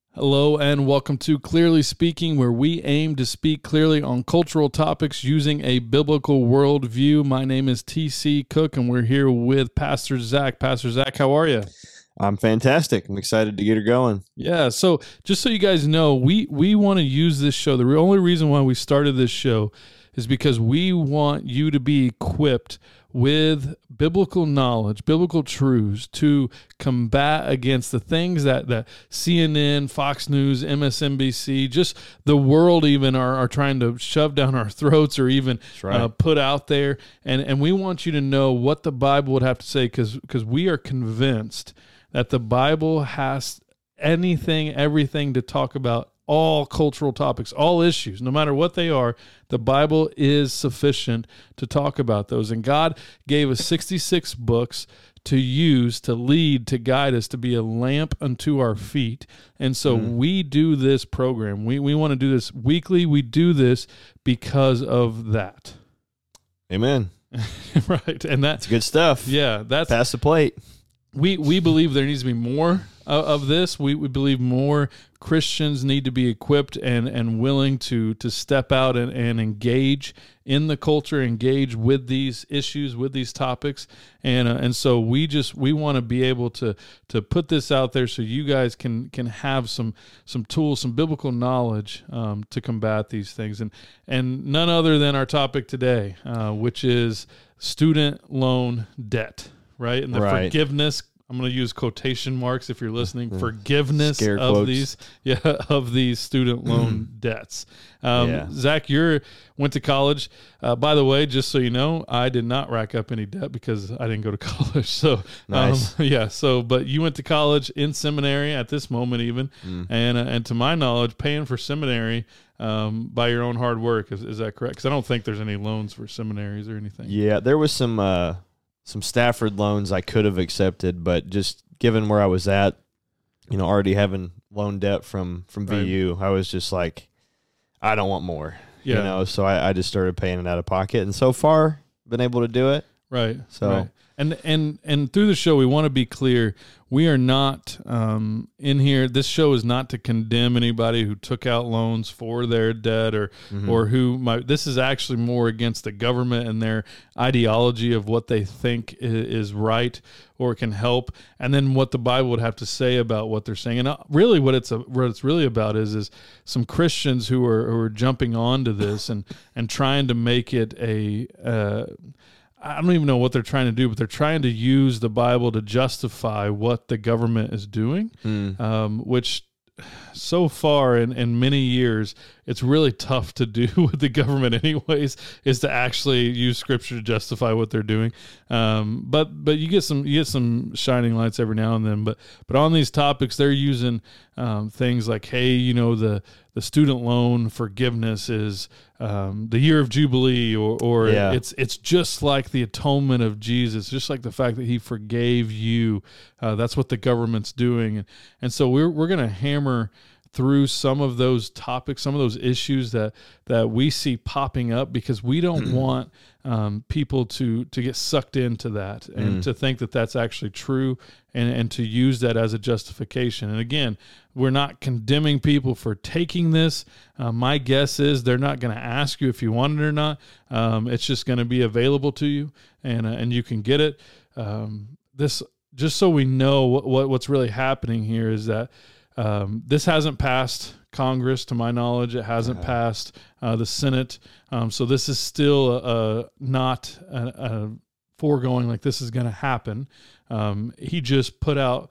Hello and welcome to Clearly Speaking, where we aim to speak clearly on cultural topics using a biblical worldview. My name is TC Cook, and we're here with Pastor Zach. Pastor Zach, how are you? I'm fantastic. I'm excited to get her going. Yeah, so just so you guys know, we want to use this show. The only reason why we started this show is because we want you to be equipped with biblical knowledge, biblical truths to combat against the things that CNN, Fox News, MSNBC, just the world even are trying to shove down our throats or even put out there. And we want you to know what the Bible would have to say because we are convinced that the Bible has everything to talk about all cultural topics, all issues, no matter what they are. The Bible is sufficient to talk about those. And God gave us 66 books to use, to lead, to guide us, to be a lamp unto our feet. And so we do this program. We want to do this weekly. We do this because of that. Amen. Right. And that's good stuff. Yeah. That's pass the plate. We believe there needs to be more of this. We believe more Christians need to be equipped and willing to step out and engage in the culture, engage with these issues, with these topics, and so we want to be able to put this out there so you guys can have some tools, some biblical knowledge to combat these things, and none other than our topic today, which is student loan debt. Right, and the forgiveness. I'm going to use quotation marks if you're listening. Forgiveness Scare of quotes. of these student loan debts. Zach, went to college. By the way, just so you know, I did not rack up any debt because I didn't go to college. So nice. But you went to college in seminary at this moment, even, and to my knowledge, paying for seminary by your own hard work. Is that correct? Because I don't think there's any loans for seminaries or anything. Yeah, there was some Stafford loans I could have accepted, but just given where I was at, already having loan debt from VU, I was just like, I don't want more. Yeah. So I just started paying it out of pocket, and so far been able to do it. Right. So. Right. And through the show, we want to be clear. We are not in here. This show is not to condemn anybody who took out loans for their debt or who might. This is actually more against the government and their ideology of what they think is right or can help, and then what the Bible would have to say about what they're saying. And really, what it's really about is some Christians who are jumping onto this and trying to make it I don't even know what they're trying to do, but they're trying to use the Bible to justify what the government is doing, which so far in many years, it's really tough to do with the government anyways, is to actually use Scripture to justify what they're doing. But you get some shining lights every now and then. But on these topics, they're using things like, hey, the student loan forgiveness is the year of Jubilee, or it's just like the atonement of Jesus, just like the fact that he forgave you. That's what the government's doing. And so we're going to hammer through some of those topics, some of those issues that we see popping up, because we don't want people to get sucked into that and to think that that's actually true and to use that as a justification. And again, we're not condemning people for taking this. My guess is they're not going to ask you if you want it or not. It's just going to be available to you, and you can get it. This, just so we know what's really happening here, is that this hasn't passed Congress, to my knowledge. It hasn't passed the Senate. So this is still not a foregoing like this is going to happen. He just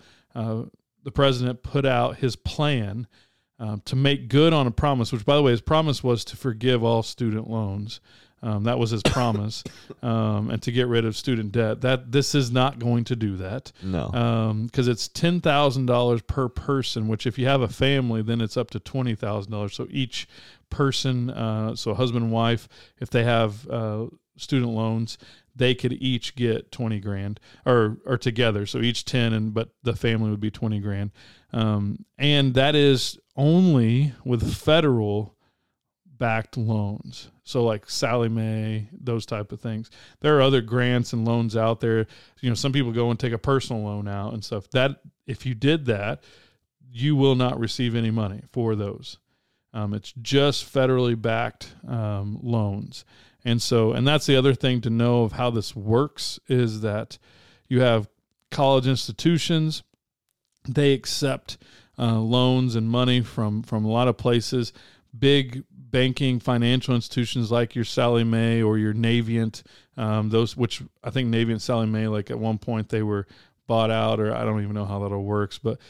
the president put out his plan to make good on a promise, which, by the way, his promise was to forgive all student loans. That was his promise, and to get rid of student debt. This is not going to do that. No, because it's $10,000 per person. Which, if you have a family, then it's up to $20,000. So each person, so husband and wife, if they have student loans, they could each get $20,000 or together. So each 10, but the family would be $20,000. And that is only with federal backed loans. So like Sallie Mae, those type of things. There are other grants and loans out there. Some people go and take a personal loan out and stuff. That if you did that, you will not receive any money for those. It's just federally backed loans. And that's the other thing to know of how this works is that you have college institutions. They accept loans and money from a lot of places. Big banking financial institutions like your Sallie Mae or your Navient, those, which I think Navient, Sallie Mae, like at one point they were bought out, or I don't even know how that all works, but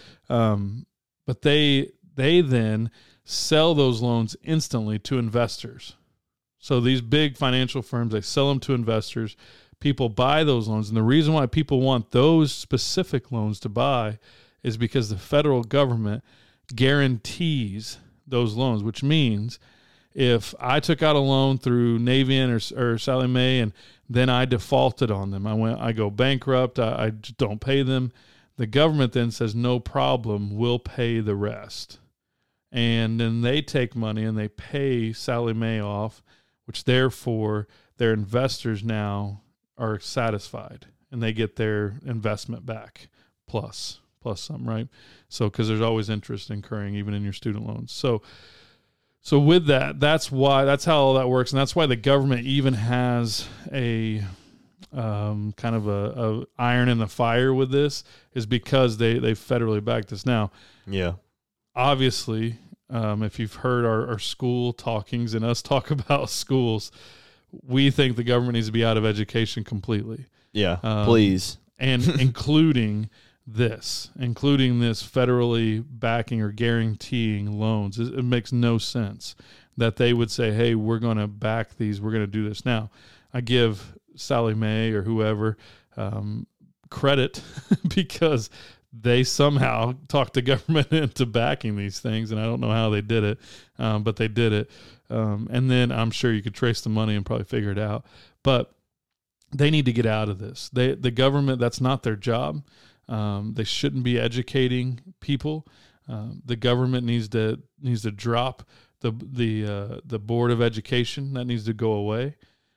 they then sell those loans instantly to investors. So these big financial firms, they sell them to investors. People buy those loans. And the reason why people want those specific loans to buy is because the federal government guarantees those loans, which means if I took out a loan through Navient or Sallie Mae and then I defaulted on them, I go bankrupt, I just don't pay them, the government then says, no problem, we'll pay the rest. And then they take money and they pay Sallie Mae off, which therefore their investors now are satisfied and they get their investment back plus some, right? So, because there's always interest incurring even in your student loans. So with that's how all that works. And that's why the government even has a kind of a iron in the fire with this, is because they federally back this. Now, yeah, obviously, if you've heard our school talkings and us talk about schools, we think the government needs to be out of education completely. Yeah, please. And including this federally backing or guaranteeing loans. It makes no sense that they would say, hey, we're going to back these, we're going to do this. Now, I give Sallie Mae or whoever credit because they somehow talked the government into backing these things, and I don't know how they did it, but they did it. And then I'm sure you could trace the money and probably figure it out. But they need to get out of this. The government, that's not their job. They shouldn't be educating people. The government needs to drop the Board of Education. That needs to go away.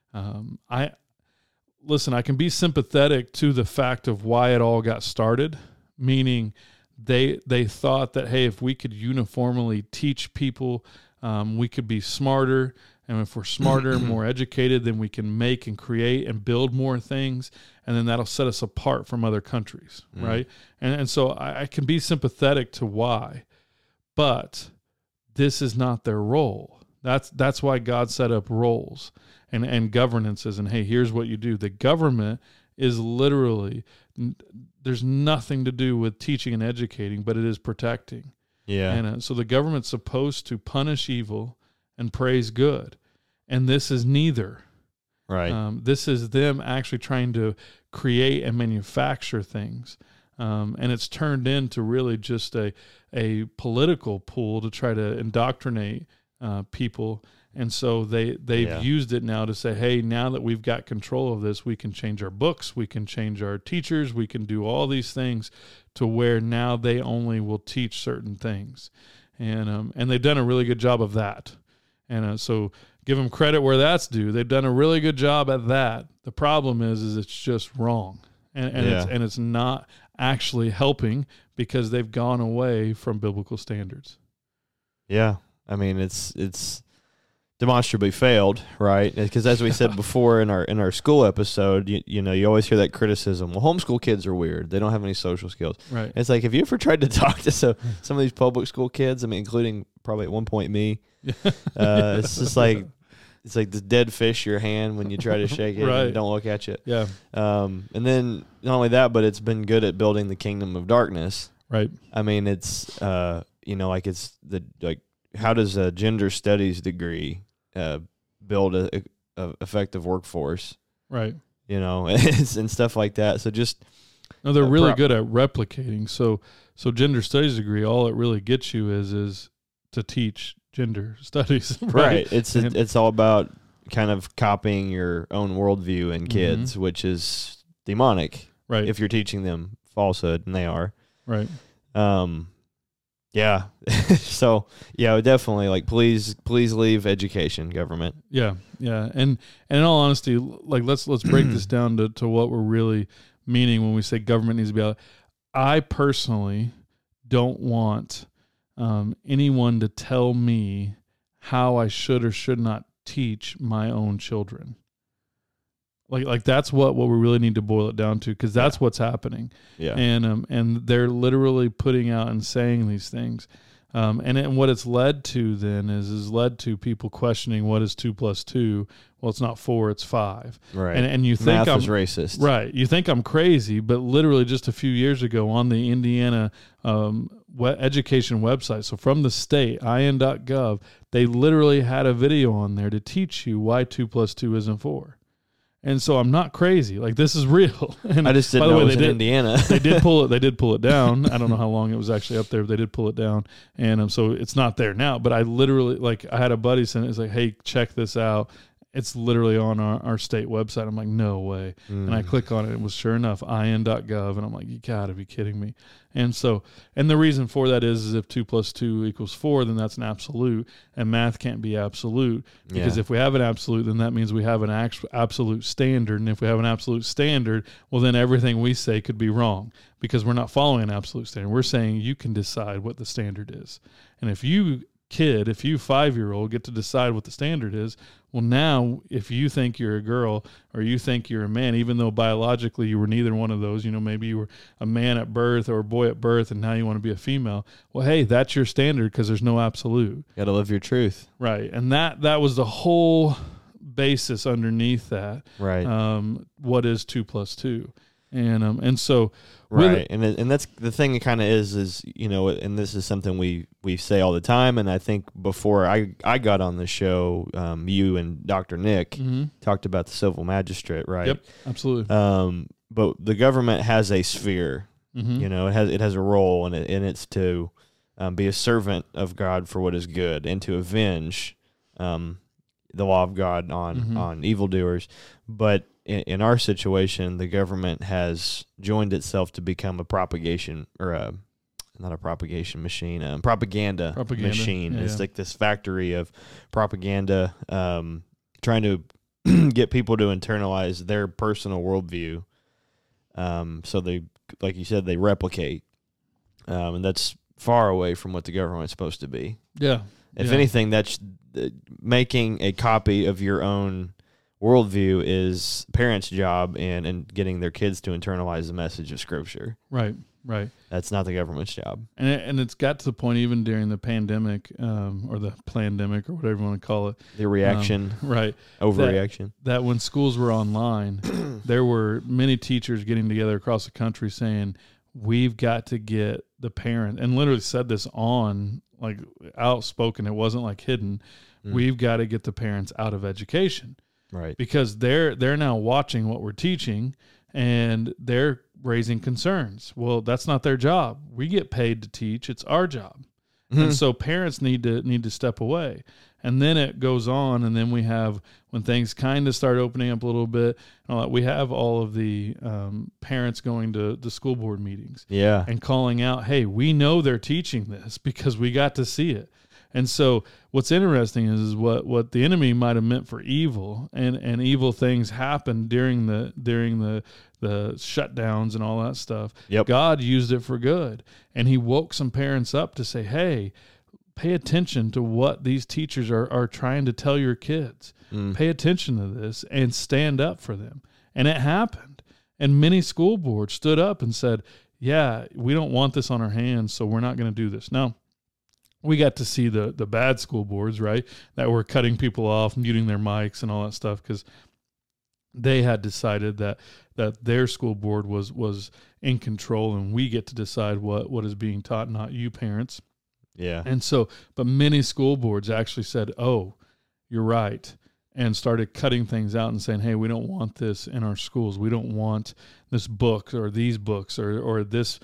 I can be sympathetic to the fact of why it all got started, meaning they thought that, hey, if we could uniformly teach people, we could be smarter. And if we're smarter and more educated, then we can make and create and build more things. And then that'll set us apart from other countries, right? And so I can be sympathetic to why. But this is not their role. That's why God set up roles and governances. And, hey, here's what you do. The government is literally, there's nothing to do with teaching and educating, but it is protecting. Yeah. And so the government's supposed to punish evil and praise good. And this is neither. Right. This is them actually trying to create and manufacture things. And it's turned into really just a political pool to try to indoctrinate people. And so they've used it now to say, hey, now that we've got control of this, we can change our books, we can change our teachers, we can do all these things to where now they only will teach certain things. And they've done a really good job of that. And so give them credit where that's due. They've done a really good job at that. The problem is it's just wrong. And it's not actually helping because they've gone away from biblical standards. Yeah. I mean, it's demonstrably failed, right? Because as we said before in our school episode, you always hear that criticism. Well, homeschool kids are weird. They don't have any social skills. Right. And it's like, have you ever tried to talk to some of these public school kids? I mean, including probably at one point me. It's just like it's like this dead fish in your hand when you try to shake it and don't look at it. Yeah. And then not only that, but it's been good at building the kingdom of darkness. Right. I mean, it's how does a gender studies degree build a effective workforce? Right. And stuff like that. So just no, they're really good at replicating. So gender studies degree, all it really gets you is to teach gender studies. Right. It's all about kind of copying your own worldview in kids, which is demonic. Right. If you're teaching them falsehood, and they are. Right. Yeah. So definitely please leave education, government. Yeah. Yeah. And in all honesty, let's break this down to what we're really meaning when we say government needs to be out. I personally don't want anyone to tell me how I should or should not teach my own children. Like that's what we really need to boil it down to, because that's what's happening. Yeah. And they're literally putting out and saying these things. And what it's led to then is led to people questioning what is 2 + 2. Well, it's not 4, it's 5. Right. And you think Math is racist. Right. You think I'm crazy, but literally just a few years ago on the Indiana education website, so from the state, in.gov, they literally had a video on there to teach you why 2 + 2 isn't 4. And so I'm not crazy. Like, this is real. And I just didn't know it was in Indiana. They did pull it. They did pull it down. I don't know how long it was actually up there, but they did pull it down. And so it's not there now. But I literally, like, I had a buddy send it. It's like, hey, check this out. It's literally on our state website. I'm like, no way. And I click on it. It was sure enough, in.gov. And I'm like, you got to be kidding me. And so, and the reason for that is if 2 + 2 = 4, then that's an absolute. And math can't be absolute, because if we have an absolute, then that means we have an absolute standard. And if we have an absolute standard, well, then everything we say could be wrong, because we're not following an absolute standard. We're saying you can decide what the standard is. And if you 5-year-old get to decide what the standard is, well, now if you think you're a girl or you think you're a man, even though biologically you were neither one of those, maybe you were a man at birth or a boy at birth and now you want to be a female, well, hey, that's your standard, because there's no absolute. You got to live your truth. Right. And that was the whole basis underneath that. Right. What is 2 + 2? And so right, and that's the thing. It kind of is and this is something we say all the time. And I think before I got on the show, you and Dr. Nick talked about the civil magistrate, right? Yep, absolutely. But the government has a sphere. It has a role, and it's to be a servant of God for what is good, and to avenge the law of God on evildoers. But in our situation, the government has joined itself to become a propaganda machine. It's like this factory of propaganda, trying to get people to internalize their personal worldview. So they, like you said, they replicate, and that's far away from what the government's supposed to be. Yeah. If anything, that's making a copy of your own worldview is parents' job, and getting their kids to internalize the message of Scripture. Right. That's not the government's job. And it's got to the point even during the pandemic, or the plandemic, or whatever you want to call it. The reaction. Right. Overreaction. That when schools were online, there were many teachers getting together across the country saying, we've got to get the parent, and literally said this on, like, outspoken. It wasn't like hidden. We've got to get the parents out of education. Right. Because they're now watching what we're teaching, and they're raising concerns. Well, that's not their job. We get paid to teach. It's our job. And so parents need to step away. And then it goes on, and then we have, when things kind of start opening up a little bit, we have all of the parents going to the school board meetings and calling out, hey, we know they're teaching this because we got to see it. And so what's interesting is what the enemy might have meant for evil, and evil things happened during the shutdowns and all that stuff. Yep. God used it for good, and he woke some parents up to say, hey, pay attention to what these teachers are trying to tell your kids. Pay attention to this and stand up for them. And it happened. And many school boards stood up and said, yeah, we don't want this on our hands, so we're not going to do this. Now, we got to see the bad school boards, right, that were cutting people off, muting their mics and all that stuff, because they had decided that their school board was in control, and we get to decide what is being taught, not you parents. Yeah. And so, but many school boards actually said, oh, you're right, and started cutting things out and saying, hey, we don't want this in our schools. We don't want this book or these books or this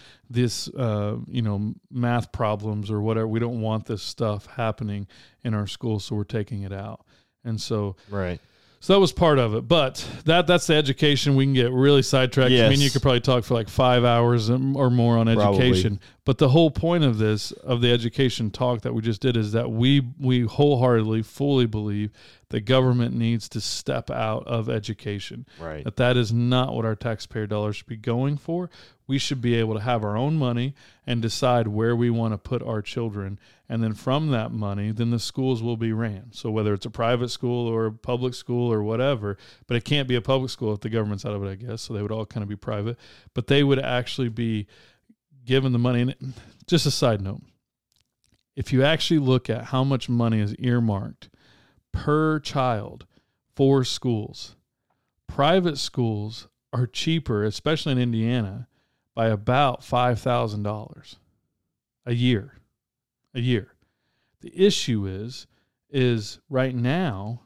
math problems or whatever. We don't want this stuff happening in our schools, so we're taking it out. And so, right. So that was part of it, but that's the education. We can get really sidetracked. Yes. I mean, you could probably talk for like 5 hours or more on education. Probably. But the whole point of the education talk that we just did, is that we wholeheartedly, fully believe the government needs to step out of education. Right. That is not what our taxpayer dollars should be going for. we should be able to have our own money and decide where we want to put our children. And then from that money, then the schools will be ran. So whether it's a private school or a public school or whatever, but it can't be a public school if the government's out of it, I guess. So they would all kind of be private, but they would actually be given the money. And just a side note, if you actually look at how much money is earmarked per child for schools, private schools are cheaper, especially in Indiana, by about $5,000 a year. The issue is right now,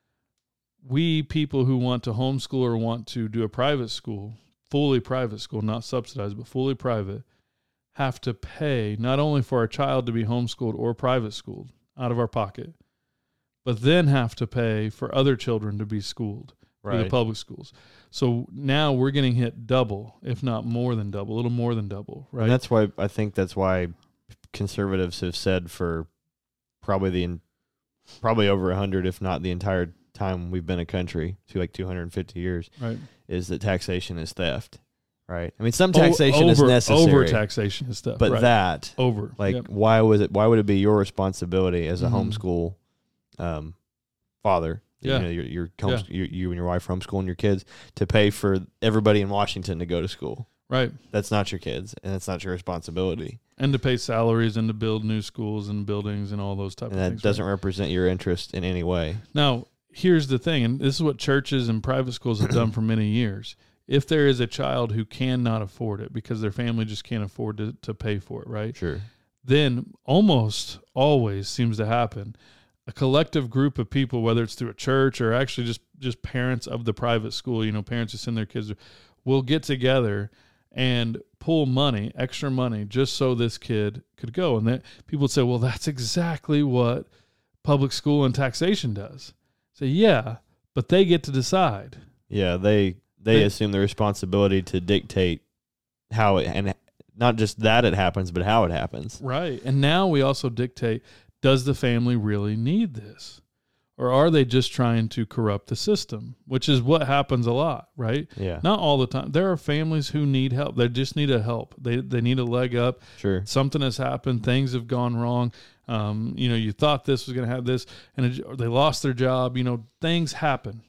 we people who want to homeschool or want to do a private school, fully private school, not subsidized, but fully private, have to pay not only for our child to be homeschooled or private schooled out of our pocket, but then have to pay for other children to be schooled through the public schools. So now we're getting hit double, if not more than double, a little more than double, right? And that's why conservatives have said for probably over 100, if not the entire time we've been a country, to like 250 years, right, is that taxation is theft. Right. I mean, some taxation is necessary. Over taxation is stuff. But right. that, over. like, Yep. why would it be your responsibility as a homeschool father? Yeah. You and your wife homeschooling your kids to pay for everybody in Washington to go to school. Right. That's not your kids, and it's not your responsibility. And to pay salaries and to build new schools and buildings and all those type of things. And that doesn't represent your interest in any way. Now, here's the thing, and this is what churches and private schools have done for many years. If there is a child who cannot afford it because their family just can't afford to pay for it, right? Sure. Then almost always seems to happen, a collective group of people, whether it's through a church or actually just parents of the private school, parents who send their kids, will get together and pull money, extra money, just so this kid could go. And that people would say, well, that's exactly what public school and taxation does. So yeah, but they get to decide. Yeah, they assume the responsibility to dictate how it, and not just that it happens, but how it happens. Right. And now we also dictate, does the family really need this? Or are they just trying to corrupt the system, which is what happens a lot, right? Yeah. Not all the time. There are families who need help. They just need a help. They need a leg up. Sure. Something has happened. Things have gone wrong. You thought this was going to have this, and they lost their job. Things happen,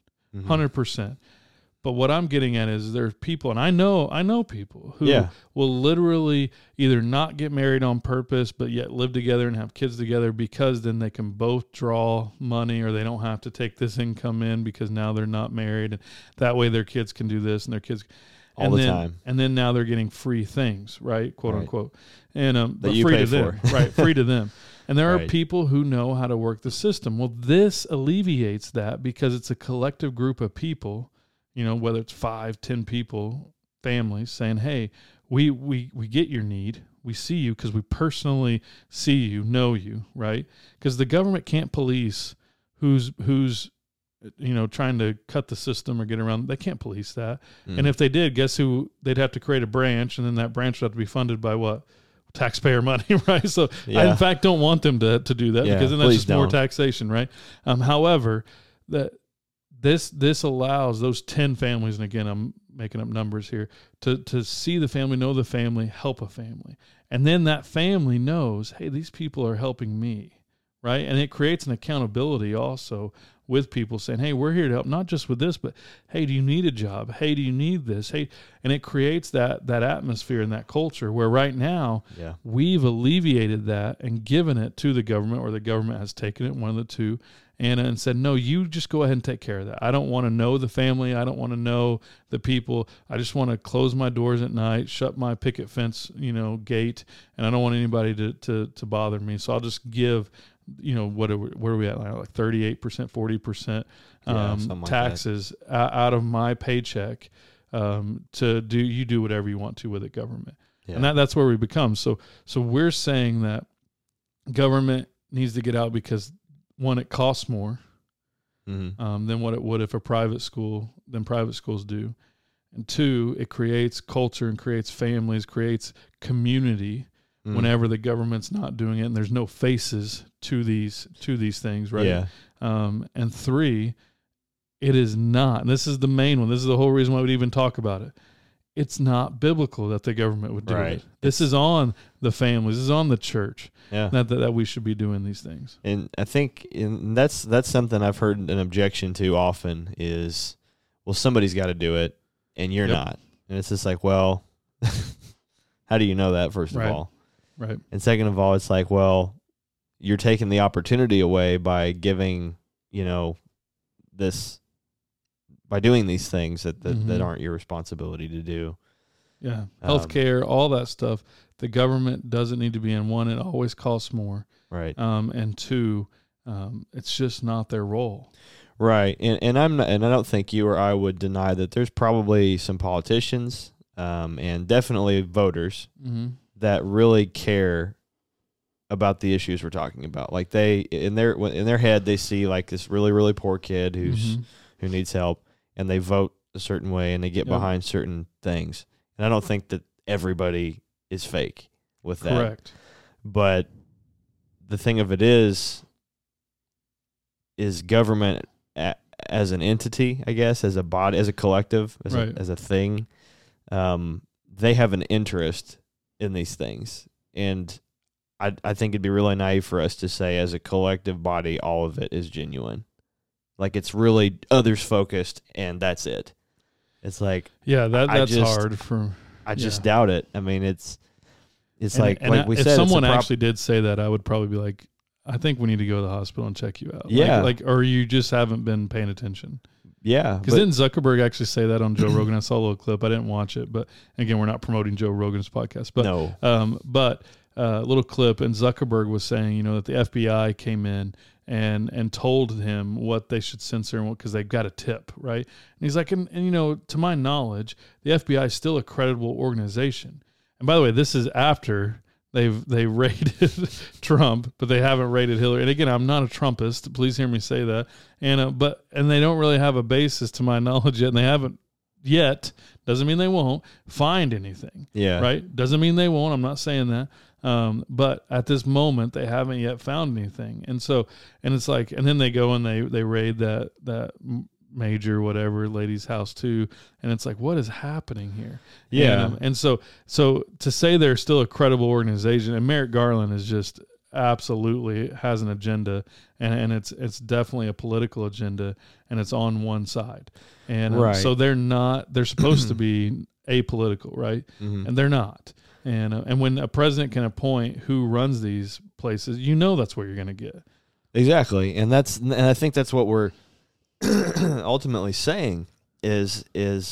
100%. But what I'm getting at is there's people, and I know people who will literally either not get married on purpose, but yet live together and have kids together because then they can both draw money, or they don't have to take this income in because now they're not married, and that way their kids can do this and their kids all the time. And then now they're getting free things, right, quote unquote, and but free to them, right, free to them. And there are people who know how to work the system. Well, this alleviates that because it's a collective group of people. Whether it's 5, 10 people, families saying, hey, we get your need. We see you because we personally see you, know you, right? Because the government can't police who's trying to cut the system or get around. They can't police that. And if they did, guess who? They'd have to create a branch, and then that branch would have to be funded by what? Taxpayer money, right? So I, in fact, don't want them to do that because then that's just more taxation, right? However, This allows those 10 families, and again, I'm making up numbers here, to see the family, know the family, help a family. And then that family knows, hey, these people are helping me, right? And it creates an accountability also with people saying, hey, we're here to help, not just with this, but hey, do you need a job? Hey, do you need this? Hey, and it creates that atmosphere and that culture where right now we've alleviated that and given it to the government, or the government has taken it, one of the two, and said, no, you just go ahead and take care of that. I don't want to know the family. I don't want to know the people. I just want to close my doors at night, shut my picket fence, gate, and I don't want anybody to bother me. So I'll just give, where are we at now? Like 38%, 40% taxes out of my paycheck to do whatever you want to with it, government. Yeah. And that's where we become. So we're saying that government needs to get out because, one, it costs more than what it would if private schools do. And two, it creates culture and creates families, creates community whenever the government's not doing it, and there's no faces to these things, right? Yeah. And three, it is not, and this is the main one, this is the whole reason why we'd even talk about it. it's not biblical that the government would do Right. it. This is on the families. This is on the church. Yeah. That we should be doing these things. And I think that's something I've heard an objection to often is, well, somebody's got to do it, and you're not. And it's just like, well, how do you know that, first of all? Right. And second of all, it's like, well, you're taking the opportunity away by giving, by doing these things that aren't your responsibility to do. Yeah. Healthcare, all that stuff. The government doesn't need to be in. One, it always costs more. Right. And two, it's just not their role. Right. And I don't think you or I would deny that there's probably some politicians, and definitely voters that really care about the issues we're talking about. Like they, in their head, they see like this really, really poor kid who needs help, and they vote a certain way and they get behind certain things. And I don't think that everybody is fake with that. Correct. But the thing of it is government as an entity, I guess, as a body, as a collective, as a thing, they have an interest in these things. And I think it'd be really naive for us to say as a collective body, all of it is genuine. Like it's really others focused and that's it. It's like, that's hard for. I just doubt it. I mean, it's and like we if said. If someone actually did say that, I would probably be like, I think we need to go to the hospital and check you out. Yeah. Or you just haven't been paying attention. Yeah. Because didn't Zuckerberg actually say that on Joe Rogan? I saw a little clip. I didn't watch it, but again, we're not promoting Joe Rogan's podcast. But no. But a little clip, and Zuckerberg was saying, that the FBI came in and told him what they should censor and because they've got a tip, right? And he's like, and to my knowledge, the FBI is still a credible organization. And by the way, this is after they raided Trump, but they haven't raided Hillary. And again, I'm not a Trumpist. Please hear me say that. And they don't really have a basis, to my knowledge, yet, and they haven't yet. Doesn't mean they won't find anything. Yeah. Right. Doesn't mean they won't. I'm not saying that. But at this moment, they haven't yet found anything. And so, and it's like, and then they go and they raid that major whatever lady's house too, and it's like, what is happening here? Yeah. And so to say they're still a credible organization, and Merrick Garland is just absolutely has an agenda, and it's definitely a political agenda, and it's on one side, and so they're supposed to be apolitical, right? And they're not. And when a president can appoint who runs these places, that's where you're going to get. Exactly. And I think that's what we're ultimately saying is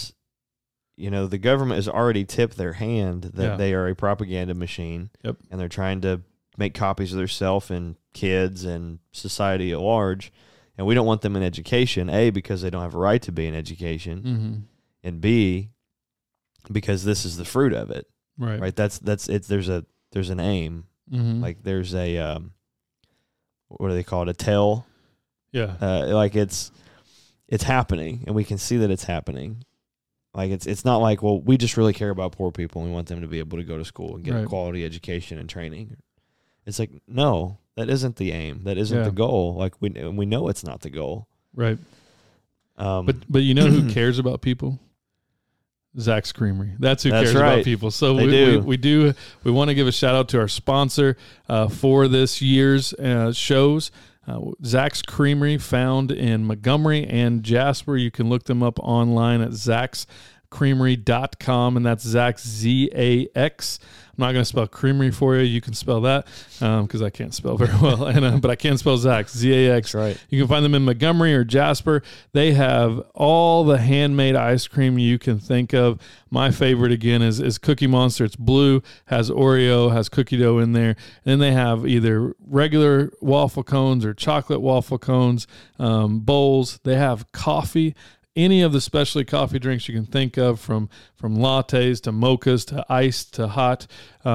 the government has already tipped their hand that they are a propaganda machine. Yep. And they're trying to make copies of themselves and kids and society at large. And we don't want them in education, A, because they don't have a right to be in education, and B, because this is the fruit of it. Right. That's it. There's an aim. Like there's a what do they call it? A tell. Yeah. Like it's happening, and we can see that it's happening. Like it's not like, well, we just really care about poor people and we want them to be able to go to school and get a quality education and training. It's like, no, that isn't the aim. That isn't the goal. Like we know it's not the goal. Right. But who cares about people? Zach's Creamery. That's who cares about people. So we want to give a shout out to our sponsor for this year's shows. Zach's Creamery, found in Montgomery and Jasper. You can look them up online at zachscreamery.com, and that's Zach, Z-A-X. I'm not going to spell creamery for you. You can spell that because I can't spell very well, but I can spell Zach, Z-A-X. Right. You can find them in Montgomery or Jasper. They have all the handmade ice cream you can think of. My favorite, again, is Cookie Monster. It's blue, has Oreo, has cookie dough in there. And then they have either regular waffle cones or chocolate waffle cones, bowls. They have coffee. Any of the specialty coffee drinks you can think of, from lattes to mochas to iced to hot,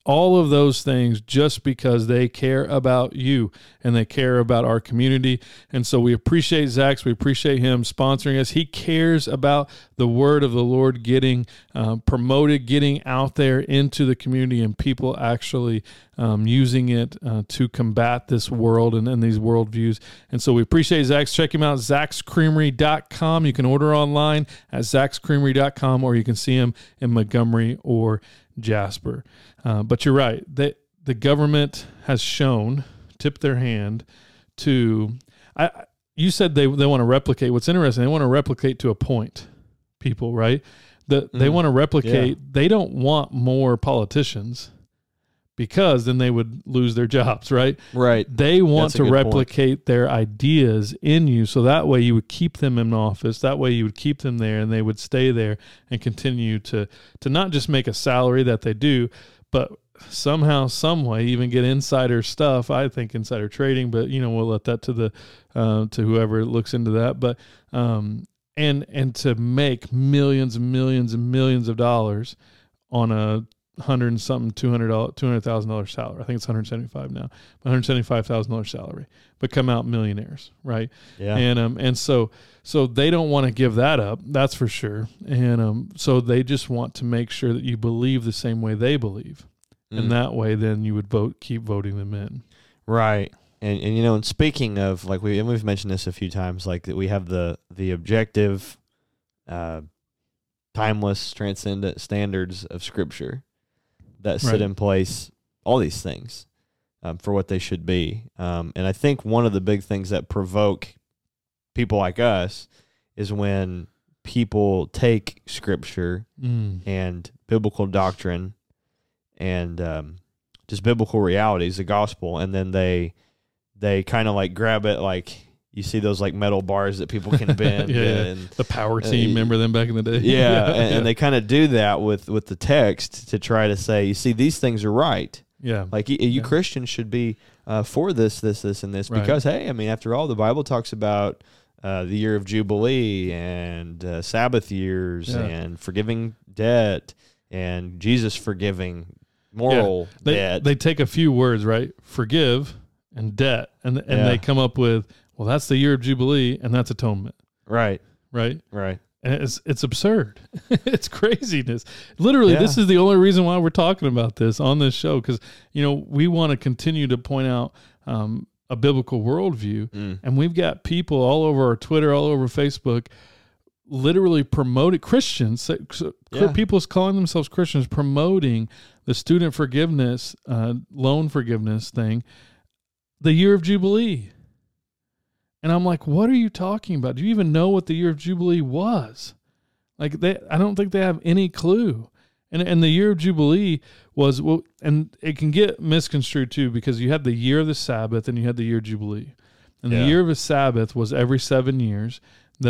all of those things just because they care about you and they care about our community. And so we appreciate Zach. We appreciate him sponsoring us. He cares about the word of the Lord getting promoted, getting out there into the community, and people actually using it to combat this world and these worldviews. And so we appreciate Zach. Check him out, zachscreamery.com. You can order online at zachscreamery.com, or you can see him in Montgomery or Jasper. But you're right. The government has tipped their hand to, you said they want to replicate. What's interesting, they want to replicate to a point, people, right? They want to replicate. Yeah. They don't want more politicians, because then they would lose their jobs, right? Right. They want to replicate their ideas in you, so that way you would keep them in office. That way you would keep them there, and they would stay there and continue to not just make a salary that they do, but somehow, some way, even get insider stuff. I think insider trading, but we'll let that to whoever looks into that. But and to make millions and millions and millions of dollars on a $200,000 salary. I think it's $175 now, $175,000 salary, but come out millionaires, right? Yeah. And so they don't want to give that up, that's for sure. And so they just want to make sure that you believe the same way they believe, and that way then you would keep voting them in, right? And and speaking of, like, we've mentioned this a few times, like that we have the objective, timeless, transcendent standards of Scripture that sit in place, all these things, for what they should be. And I think one of the big things that provoke people like us is when people take Scripture and biblical doctrine and just biblical realities, the gospel, and then they kind of like grab it, like you see those like metal bars that people can bend. And the power team, remember them back in the day? Yeah, and they kind of do that with the text to try to say, you see, these things are right. Yeah. Like you Christians should be for this, and this, because, hey, I mean, after all, the Bible talks about the year of Jubilee and Sabbath years and forgiving debt and Jesus forgiving moral debt. They take a few words, right? Forgive and debt, and they come up with, well, that's the year of Jubilee, and that's atonement. Right. Right? Right. And it's absurd. It's craziness. Literally, this is the only reason why we're talking about this on this show, because, we want to continue to point out a biblical worldview, and we've got people all over our Twitter, all over Facebook, literally promoting Christians, people calling themselves Christians, promoting the student forgiveness, loan forgiveness thing, the year of Jubilee. And I'm like, what are you talking about? Do you even know what the year of Jubilee was? Like, I don't think they have any clue. And the year of Jubilee was, well, and it can get misconstrued too, because you had the year of the Sabbath and you had the year of Jubilee. And the year of the Sabbath was every 7 years,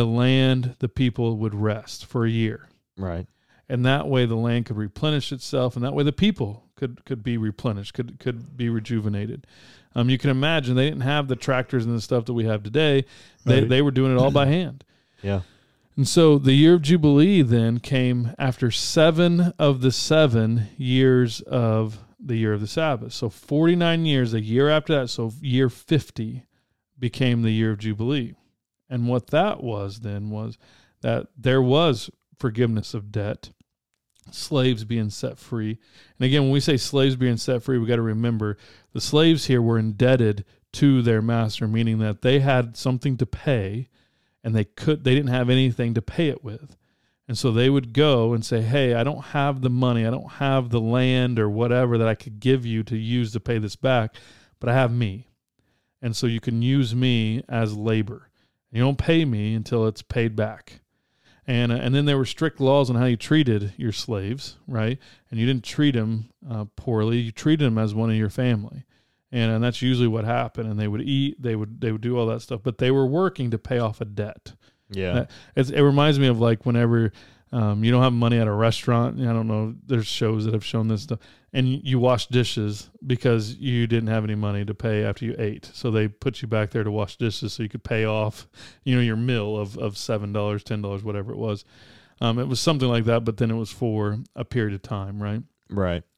the people would rest for a year. Right. And that way the land could replenish itself, and that way the people could be replenished, could be rejuvenated. You can imagine they didn't have the tractors and the stuff that we have today. They were doing it all by hand. Yeah. And so the year of Jubilee then came after 7 of the 7 years of the year of the Sabbath. So 49 years, a year after that, so year 50 became the year of Jubilee. And what that was then was that there was forgiveness of debt, slaves being set free. And again, when we say slaves being set free, we got to remember the slaves here were indebted to their master, meaning that they had something to pay and they didn't have anything to pay it with. And so they would go and say, hey, I don't have the money, I don't have the land or whatever that I could give you to use to pay this back, but I have me. And so you can use me as labor. You don't pay me until it's paid back. And then there were strict laws on how you treated your slaves, right? And you didn't treat them poorly. You treated them as one of your family. And that's usually what happened. And they would eat, they would do all that stuff, but they were working to pay off a debt. Yeah. It reminds me of like whenever you don't have money at a restaurant. I don't know, there's shows that have shown this stuff. And you wash dishes because you didn't have any money to pay after you ate. So they put you back there to wash dishes so you could pay off, your meal of $7, $10, whatever it was. It was something like that, but then it was for a period of time, right? Right.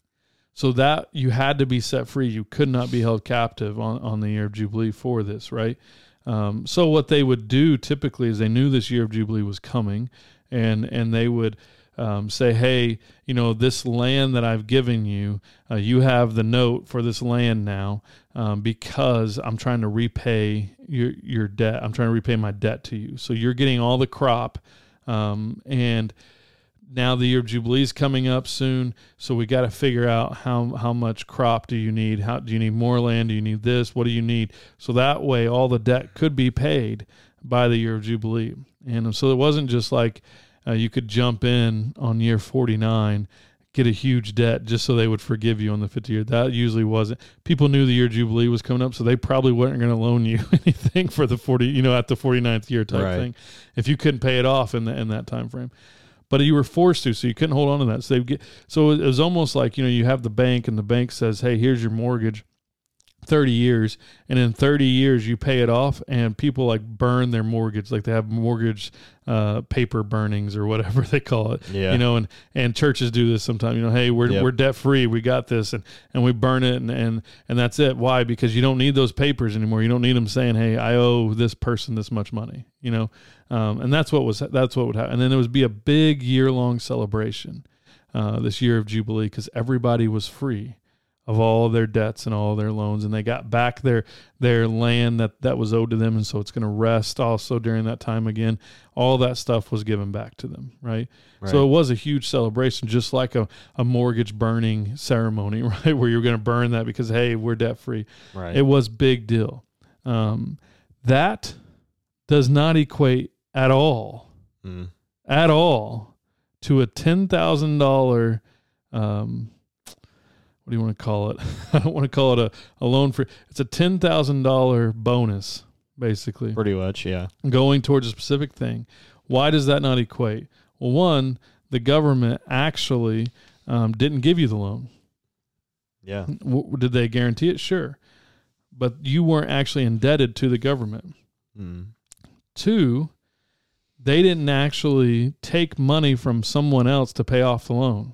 So that you had to be set free. You could not be held captive on the year of Jubilee for this, right? So what they would do typically is they knew this year of Jubilee was coming, and they would say, hey, this land that I've given you, you have the note for this land now because I'm trying to repay your debt. I'm trying to repay my debt to you. So you're getting all the crop, and now the year of Jubilee is coming up soon, so we got to figure out how much crop do you need? How do you need more land? Do you need this? What do you need? So that way, all the debt could be paid by the year of Jubilee. And so it wasn't just like you could jump in on year 49, get a huge debt just so they would forgive you on the 50th year. That usually wasn't. People knew the year of Jubilee was coming up, so they probably weren't going to loan you anything for the 40, at the 49th year type thing, if you couldn't pay it off in that time frame. But you were forced to, so you couldn't hold on to that. So it was almost like, you have the bank, and the bank says, hey, here's your mortgage, 30 years, and in 30 years you pay it off, and people like burn their mortgage, like they have mortgage paper burnings or whatever they call it. Yeah. And churches do this sometimes. Hey, we're debt free, we got this, and we burn it, and that's it. Why? Because you don't need those papers anymore. You don't need them saying, hey, I owe this person this much money. And that's what would happen. And then there would be a big year-long celebration this year of Jubilee, because everybody was free of all of their debts and all of their loans, and they got back their land that was owed to them, and so it's going to rest also during that time again. All that stuff was given back to them, right? So it was a huge celebration, just like a mortgage burning ceremony, right, where you're going to burn that because, hey, we're debt-free. Right. It was big deal. That does not equate at all to a $10,000 what do you want to call it? I don't want to call it a loan for. It's a $10,000 bonus, basically. Pretty much, yeah. Going towards a specific thing. Why does that not equate? Well, one, the government actually didn't give you the loan. Yeah. Did they guarantee it? Sure. But you weren't actually indebted to the government. Two, they didn't actually take money from someone else to pay off the loan.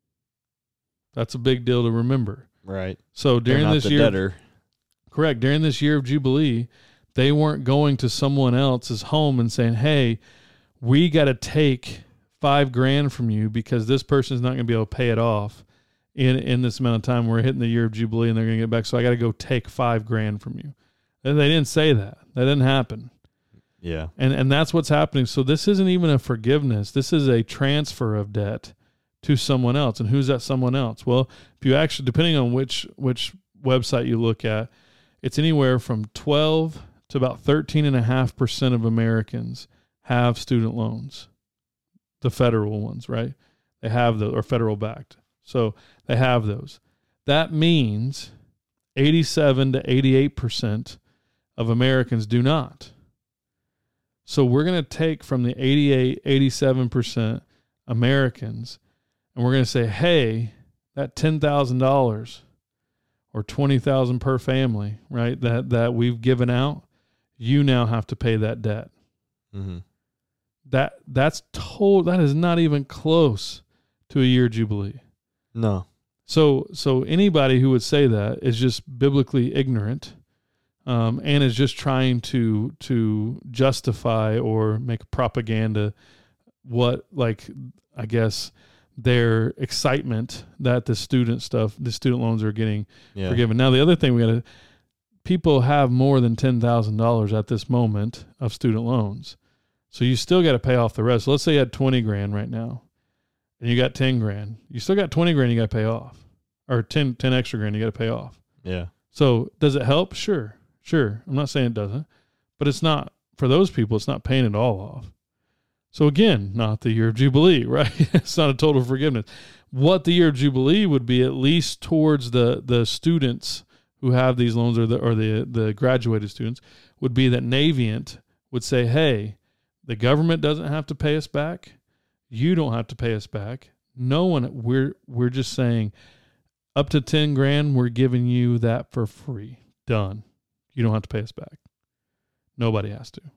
That's a big deal to remember. Right. So during this year, debtor. Correct. During this year of Jubilee, they weren't going to someone else's home and saying, hey, we got to take $5,000 from you because this person's not going to be able to pay it off in this amount of time. We're hitting the year of Jubilee and they're going to get back. So I got to go take $5,000 from you. And they didn't say that. That didn't happen. Yeah. And that's what's happening. So this isn't even a forgiveness. This is a transfer of debt to someone else. And who's that someone else? Well, if you actually, depending on which website you look at, it's anywhere from 12 to about 13.5% of Americans have student loans, the federal ones, right? They have those, or federal backed. So they have those. That means 87 to 88% of Americans do not. So we're going to take from the 88, 87% Americans, and we're going to say, hey, that $10,000 or $20,000 per family, right, that we've given out, you now have to pay that debt. Mm-hmm. That is not even close to a year jubilee. No. So anybody who would say that is just biblically ignorant, and is just trying to justify or make propaganda what, like, I guess, their excitement that the student loans are getting forgiven. Now, the other thing people have more than $10,000 at this moment of student loans. So you still got to pay off the rest. So let's say you had $20,000 right now and you got $10,000. You still got $20,000 you got to pay off, or 10 extra grand you got to pay off. Yeah. So does it help? Sure. I'm not saying it doesn't, but it's not, for those people, it's not paying it all off. So again, not the year of Jubilee, right? It's not a total forgiveness. What the year of Jubilee would be, at least towards the students who have these loans, or the graduated students, would be that Navient would say, hey, the government doesn't have to pay us back. You don't have to pay us back. No one, we're just saying up to $10,000, we're giving you that for free. Done. You don't have to pay us back. Nobody has to.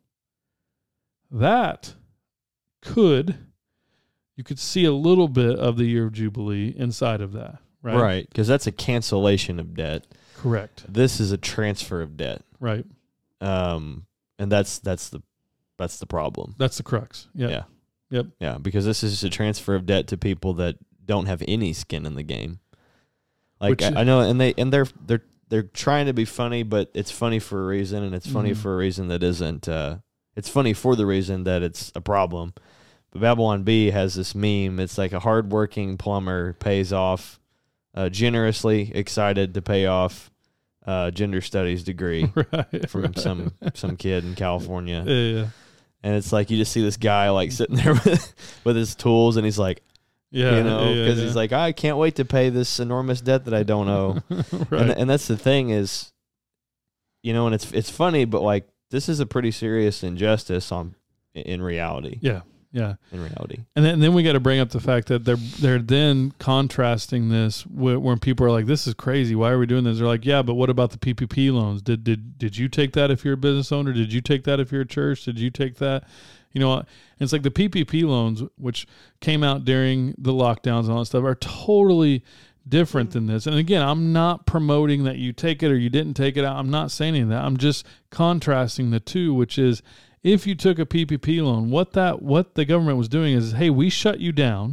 That you could see a little bit of the year of Jubilee inside of that, Right, because that's a cancellation of debt. Correct. This is a transfer of debt. Right. And that's the problem. That's the crux. Yeah. Yep. Yeah, because this is a transfer of debt to people that don't have any skin in the game. Like I know, and they're trying to be funny, but it's funny for a reason, and it's funny for a reason that isn't. It's funny for the reason that it's a problem. But Babylon Bee has this meme. It's like a hardworking plumber pays off generously, excited to pay off gender studies degree from some kid in California. Yeah. And it's like you just see this guy like sitting there with his tools, and he's like, because he's like, I can't wait to pay this enormous debt that I don't owe. Right. And that's the thing is, and it's funny, but like this is a pretty serious injustice in reality. Yeah. Yeah, in reality, and then we got to bring up the fact that they're then contrasting this when people are like, "This is crazy. Why are we doing this?" They're like, "Yeah, but what about the PPP loans? Did you take that if you're a business owner? Did you take that if you're a church? Did you take that?" And it's like the PPP loans, which came out during the lockdowns and all that stuff, are totally different than this. And again, I'm not promoting that you take it or you didn't take it out. I'm not saying any of that. I'm just contrasting the two, which is, if you took a PPP loan, what the government was doing is, hey, we shut you down.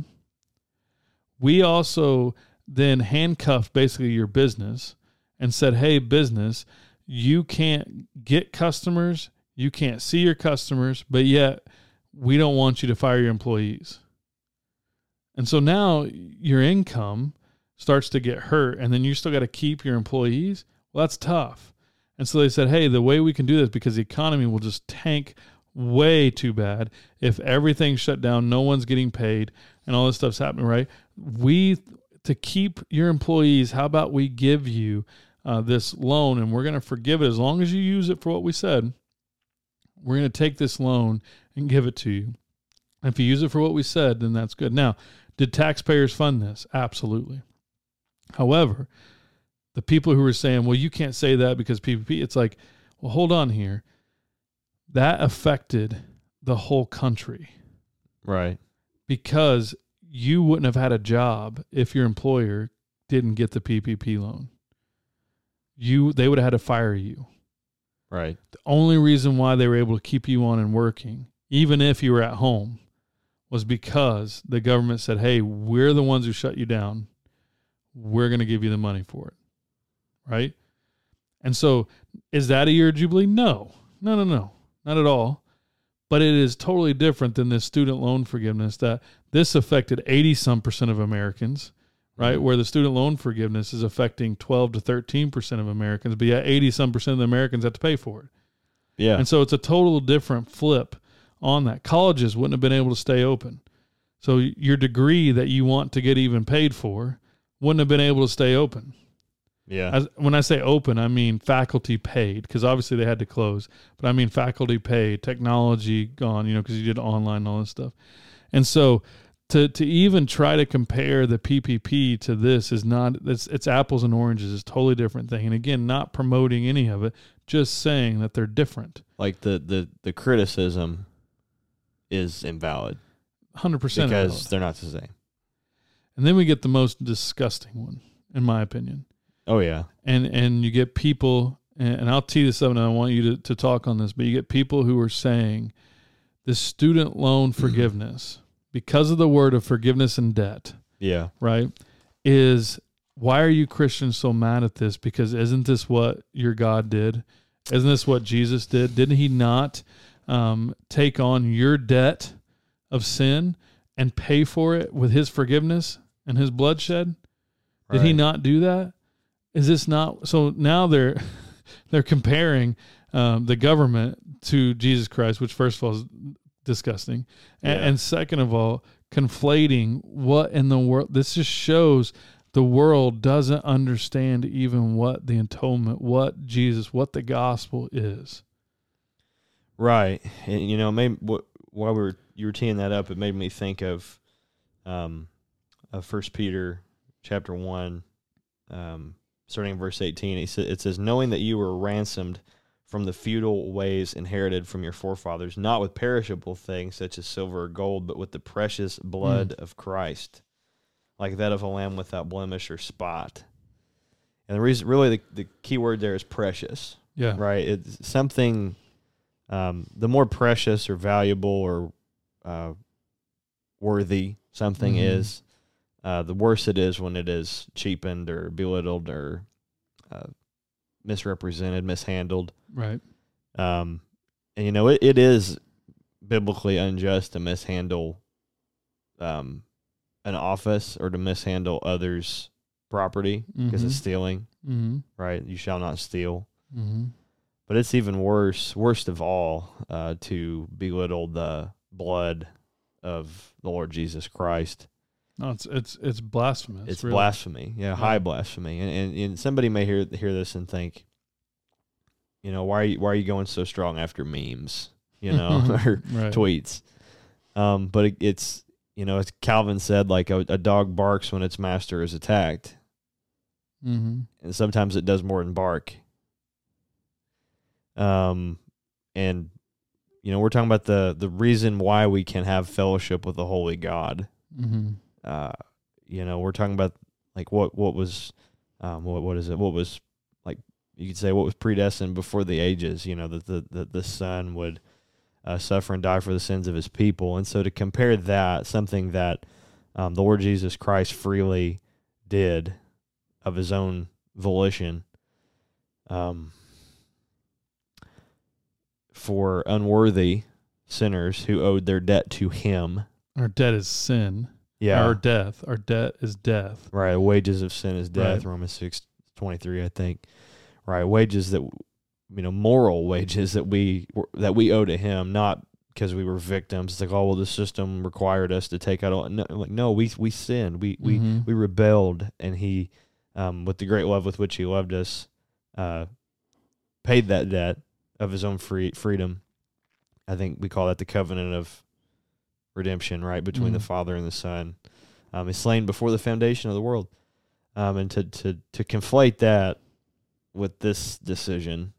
We also then handcuffed basically your business and said, hey, business, you can't get customers, you can't see your customers, but yet we don't want you to fire your employees. And so now your income starts to get hurt, and then you still got to keep your employees. Well, that's tough. And so they said, hey, the way we can do this, because the economy will just tank way too bad if everything's shut down, no one's getting paid, and all this stuff's happening, right? To keep your employees, how about we give you this loan, and we're going to forgive it as long as you use it for what we said. We're going to take this loan and give it to you. And if you use it for what we said, then that's good. Now, did taxpayers fund this? Absolutely. However, the people who were saying, well, you can't say that because PPP, it's like, well, hold on here. That affected the whole country. Right. Because you wouldn't have had a job if your employer didn't get the PPP loan. They would have had to fire you. Right. The only reason why they were able to keep you on and working, even if you were at home, was because the government said, hey, we're the ones who shut you down. We're going to give you the money for it. Right? And so is that a year of Jubilee? No, not at all. But it is totally different than this student loan forgiveness, that this affected 80% of Americans, right? Mm-hmm. Where the student loan forgiveness is affecting 12 to 13% of Americans, but yet 80% of the Americans have to pay for it. Yeah. And so it's a total different flip on that. Colleges wouldn't have been able to stay open. So your degree that you want to get even paid for wouldn't have been able to stay open. Yeah. When I say open, I mean faculty paid, because obviously they had to close. But I mean faculty paid, technology gone, because you did online and all this stuff. And so to even try to compare the PPP to this is not, it's apples and oranges. It's a totally different thing. And again, not promoting any of it, just saying that they're different. Like the criticism is invalid. 100% because invalid. They're not the same. And then we get the most disgusting one, in my opinion. Oh, yeah. And you get people, and I'll tee this up, and I want you to talk on this, but you get people who are saying this student loan forgiveness, because of the word of forgiveness and debt, yeah, right, is, why are you Christians so mad at this? Because isn't this what your God did? Isn't this what Jesus did? Didn't he not take on your debt of sin and pay for it with his forgiveness and his bloodshed? Did he not do that? Is this not? So now they're comparing the government to Jesus Christ, which first of all is disgusting, and second of all, conflating what in the world. This just shows the world doesn't understand even what the atonement, what Jesus, what the gospel is. Right, and maybe while you were teeing that up, it made me think of 1 Peter chapter 1. Starting in verse 18, it says, knowing that you were ransomed from the feudal ways inherited from your forefathers, not with perishable things such as silver or gold, but with the precious blood of Christ, like that of a lamb without blemish or spot. And the reason, really, the key word there is precious. Yeah. Right? It's something, the more precious or valuable or worthy something is, the worse it is when it is cheapened or belittled or misrepresented, mishandled. Right. And, it is biblically unjust to mishandle an office or to mishandle others' property because it's stealing, right? You shall not steal. But it's even worst of all, to belittle the blood of the Lord Jesus Christ. No, it's blasphemous. It's really. blasphemy, high blasphemy. And somebody may hear this and think, why are you going so strong after memes, or right. tweets? But it's as Calvin said, like a dog barks when its master is attacked, and sometimes it does more than bark. And we're talking about the reason why we can have fellowship with the holy God. We're talking about like what was what is it? What was, like, you could say what was predestined before the ages, that the Son would suffer and die for the sins of his people. And so to compare that, something that the Lord Jesus Christ freely did of his own volition, for unworthy sinners who owed their debt to him. Our debt is sin. Yeah. Our death. Our debt is death. Right. Wages of sin is death. Right. Romans 6:23, I think. Right. Wages that, moral wages that we owe to him, not because we were victims. It's like, oh, well, the system required us to take out all. No, we sinned. We rebelled, and he, with the great love with which he loved us, paid that debt of his own freedom. I think we call that the covenant of redemption, right, between the Father and the Son. Is slain before the foundation of the world. And to conflate that with this decision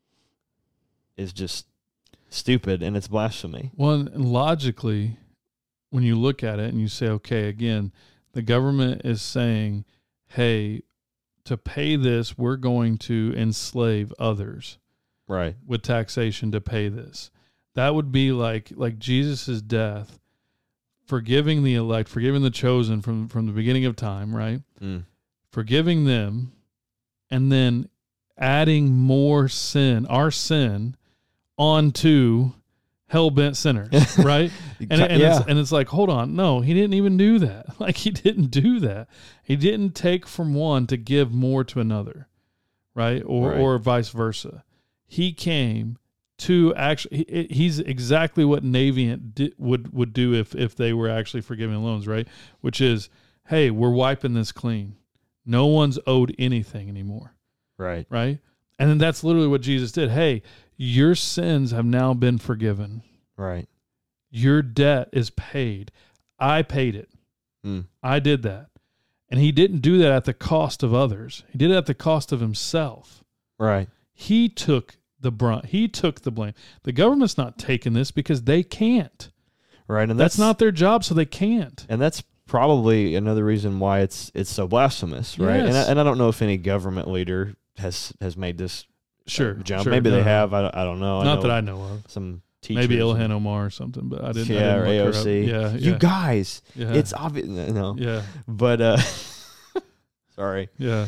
is just stupid, and it's blasphemy. Well, and logically, when you look at it and you say, okay, again, the government is saying, hey, to pay this, we're going to enslave others. Right. With taxation to pay this. That would be like Jesus' death, forgiving the elect, forgiving the chosen from the beginning of time, right? Forgiving them, and then adding more sin, our sin, onto hell-bent sinners, right? And it's like, hold on, no, he didn't even do that. Like, he didn't do that. He didn't take from one to give more to another, right? Or vice versa. He came to actually, he's exactly what Navient would do if they were actually forgiving loans, right? Which is, hey, we're wiping this clean. No one's owed anything anymore. Right. Right? And then that's literally what Jesus did. Hey, your sins have now been forgiven. Right. Your debt is paid. I paid it. I did that. And he didn't do that at the cost of others. He did it at the cost of himself. Right. He took the brunt. He took the blame. The government's not taking this because they can't. Right. And that's not their job, so they can't. And that's probably another reason why it's so blasphemous, right? Yes. And I don't know if any government leader has made this jump. Sure, maybe they have. I don't know. Not that I know of. Some teachers. Maybe Ilhan Omar or something, but I didn't. Yeah, I didn't or look AOC. her up. Yeah. You guys, yeah. it's obvious. No. Yeah. But sorry. Yeah.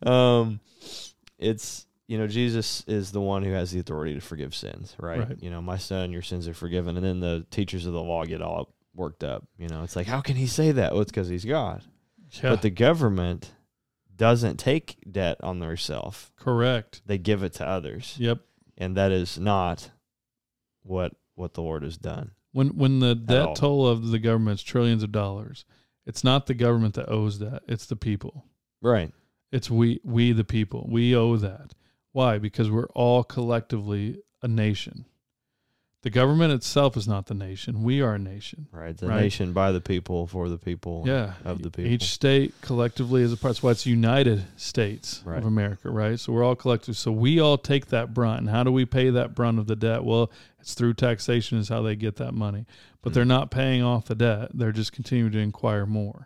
It's, Jesus is the one who has the authority to forgive sins, right? My son, your sins are forgiven. And then the teachers of the law get all worked up. It's like, how can he say that? Well, it's because he's God. Yeah. But the government doesn't take debt on themselves. Correct. They give it to others. Yep. And that is not what the Lord has done. When the debt toll of the government's trillions of dollars, it's not the government that owes that. It's the people. Right. It's we the people. We owe that. Why? Because we're all collectively a nation. The government itself is not the nation. We are a nation. Right. The nation by the people, for the people, of the people. Each state collectively is a part. That's why it's United States of America, right? So we're all collective. So we all take that brunt. And how do we pay that brunt of the debt? Well, it's through taxation is how they get that money. But they're not paying off the debt. They're just continuing to inquire more,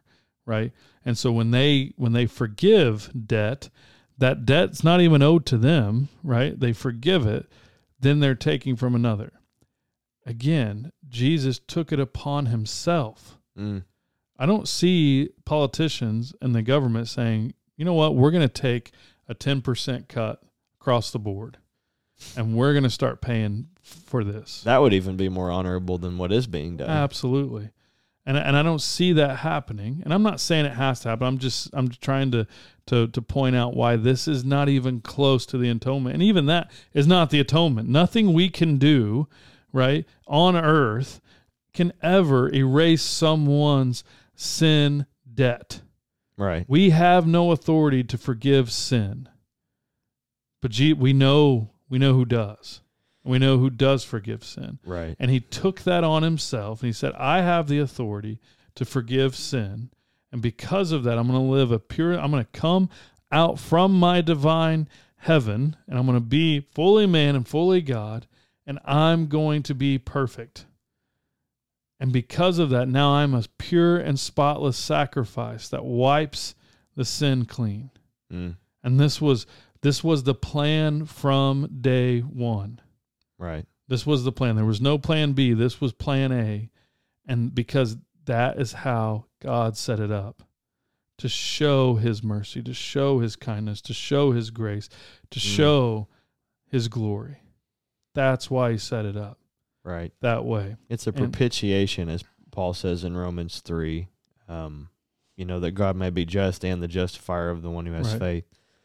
right? And so when they forgive debt, that debt's not even owed to them, right? They forgive it, then they're taking from another. Again, Jesus took it upon himself. I don't see politicians and the government saying, you know what, we're going to take a 10% cut across the board, and we're going to start paying for this. That would even be more honorable than what is being done. Absolutely. And I don't see that happening. And I'm not saying it has to happen. I'm just trying to point out why this is not even close to the atonement. And even that is not the atonement. Nothing we can do, right, on earth can ever erase someone's sin debt. Right. We have no authority to forgive sin. But we know who does. We know who does forgive sin. Right. And he took that on himself, and he said, I have the authority to forgive sin. And because of that, I'm going to live I'm going to come out from my divine heaven, and I'm going to be fully man and fully God, and I'm going to be perfect. And because of that, now I'm a pure and spotless sacrifice that wipes the sin clean. And this was the plan from day one. Right. This was the plan. There was no plan B. This was plan A. And because that is how God set it up, to show his mercy, to show his kindness, to show his grace, to show his glory. That's why he set it up. Right. That way. It's a propitiation, as Paul says in Romans 3, that God may be just and the justifier of the one who has faith.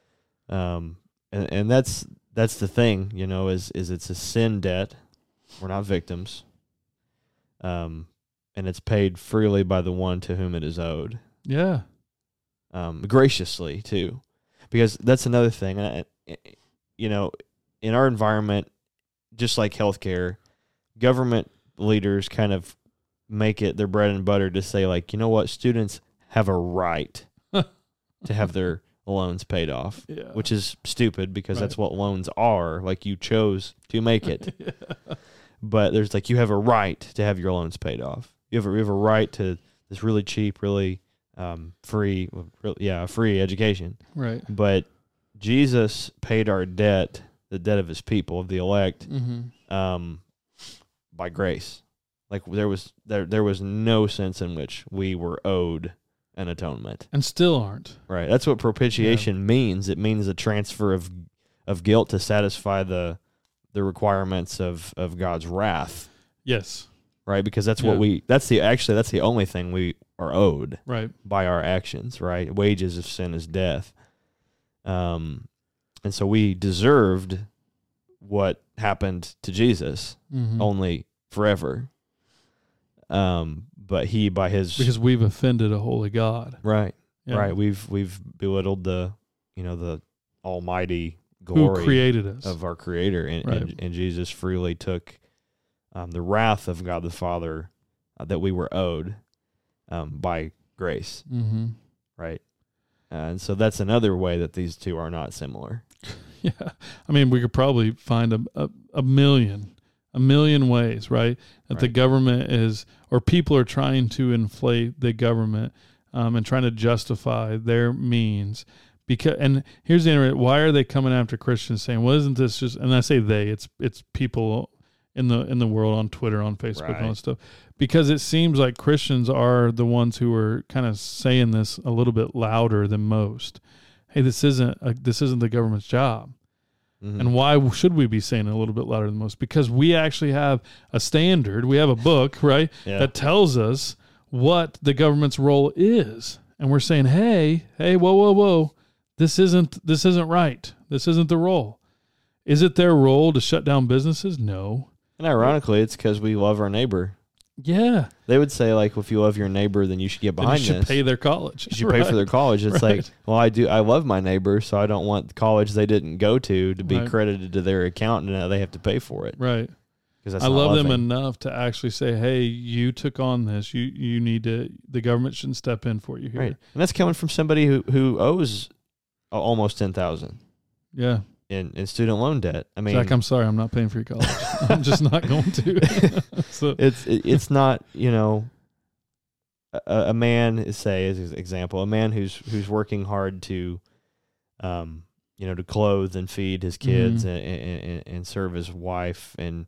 And that's the thing, is it's a sin debt. We're not victims. And it's paid freely by the one to whom it is owed. Yeah. Graciously, too. Because that's another thing. In our environment, just like healthcare, government leaders kind of make it their bread and butter to say, like, you know what, students have a right to have their loans paid off, which is stupid because that's what loans are. Like, you chose to make it. But there's like, you have a right to have your loans paid off. You have a right to this really cheap, really free education. Right. But Jesus paid our debt, the debt of his people, of the elect, by grace. Like, there was no sense in which we were owed an atonement, and still aren't. Right. That's what propitiation means. It means a transfer of guilt to satisfy the requirements of God's wrath. Yes. Right, because that's what that's the only thing we are owed. Right. By our actions, right? Wages of sin is death. And so we deserved what happened to Jesus, only forever. But he, by his, because we've offended a holy God. Right. Yeah. Right. We've belittled the almighty glory who created us, of our Creator, and Jesus freely took the wrath of God the Father that we were owed by grace. Right. And so that's another way that these two are not similar. Yeah. I mean, we could probably find a million ways, right? That the government is, or people are trying to inflate the government and trying to justify their means. And here's the why are they coming after Christians saying, well, isn't this just, and I say they, it's people in the world, on Twitter, on Facebook, and all that stuff, because it seems like Christians are the ones who are kind of saying this a little bit louder than most. Hey, this isn't the government's job. And why should we be saying it a little bit louder than most? Because we actually have a standard. We have a book, right, that tells us what the government's role is. And we're saying, hey, whoa. This isn't right. This isn't the role. Is it their role to shut down businesses? No. And ironically, it's because we love our neighbor. Yeah. They would say, like, if you love your neighbor, then you should get behind this. You should pay their college. You should pay for their college. It's like, well, I love my neighbor, so I don't want the college they didn't go to be credited to their account, and now they have to pay for it. Right. Because I love them enough to actually say, hey, you took on this. You need to, the government shouldn't step in for you here. Right. And that's coming from somebody who owes almost $10,000. Yeah. In student loan debt. I mean, Zach, I'm sorry, I'm not paying for your college. I'm just not going to. So it's not, a man, say as an example, a man who's working hard to, to clothe and feed his kids and serve his wife and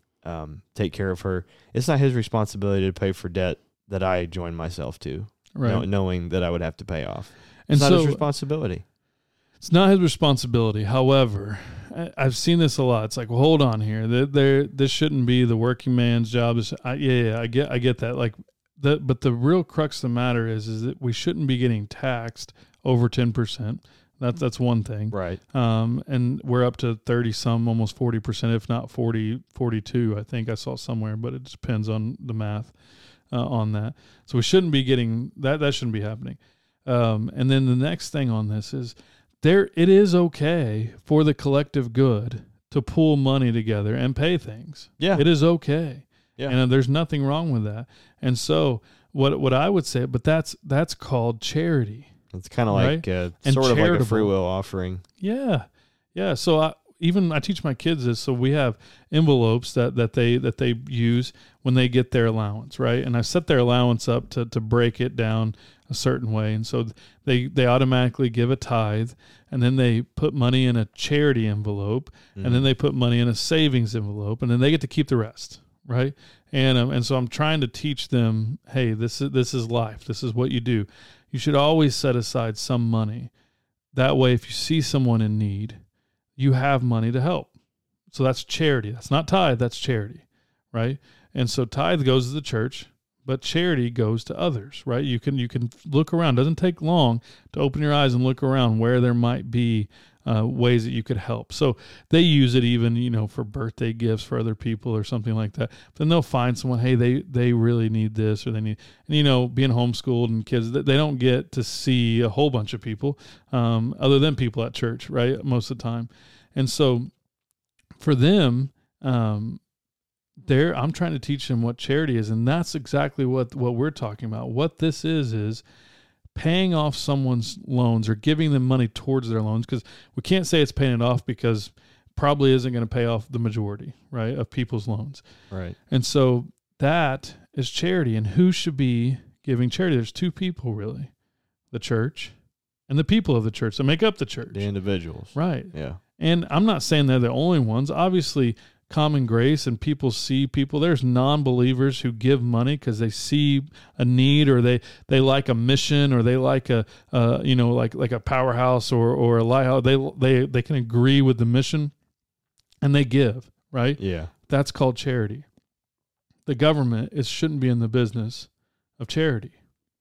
take care of her. It's not his responsibility to pay for debt that I joined myself to, right? Knowing that I would have to pay off. It's not his responsibility. It's not his responsibility. However, I've seen this a lot. It's like, well, hold on here. This shouldn't be the working man's job. I get that. Like, but the real crux of the matter is that we shouldn't be getting taxed over 10%. That's one thing. Right. And we're up to 30 some, almost 40%, if not 40, 42, I think I saw somewhere, but it depends on the math on that. So we shouldn't be getting that. That shouldn't be happening. And then the next thing on this is it is okay for the collective good to pool money together and pay things. Yeah. It is okay. Yeah. And there's nothing wrong with that. And so what I would say, but that's called charity. It's kind of right? like sort of like a free will offering. Yeah. Yeah. So I teach my kids this. So we have envelopes that they use when they get their allowance, right? And I set their allowance up to break it down a certain way. And so they automatically give a tithe, and then they put money in a charity envelope, and then they put money in a savings envelope, and then they get to keep the rest, right? And so I'm trying to teach them, hey, this is life. This is what you do. You should always set aside some money. That way, if you see someone in need, you have money to help. So that's charity. That's not tithe. That's charity, right? And so tithe goes to the church, but charity goes to others, right? You can look around. It doesn't take long to open your eyes and look around where there might be ways that you could help. So they use it even, for birthday gifts for other people or something like that. But then they'll find someone, hey, they really need this, or they need, and being homeschooled and kids, they don't get to see a whole bunch of people other than people at church, right? Most of the time. And so for them, I'm trying to teach them what charity is, and that's exactly what we're talking about. What this is paying off someone's loans or giving them money towards their loans, because we can't say it's paying it off because probably isn't going to pay off the majority, right, of people's loans. Right. And so that is charity. And who should be giving charity? There's two people, really, the church and the people of the church that make up the church. The individuals. Right. Yeah. And I'm not saying they're the only ones. Obviously, common grace and people see people. There's non-believers who give money because they see a need, or they like a mission, or they like like a powerhouse or a lighthouse. They can agree with the mission and they give, right? Yeah. That's called charity. The government shouldn't be in the business of charity.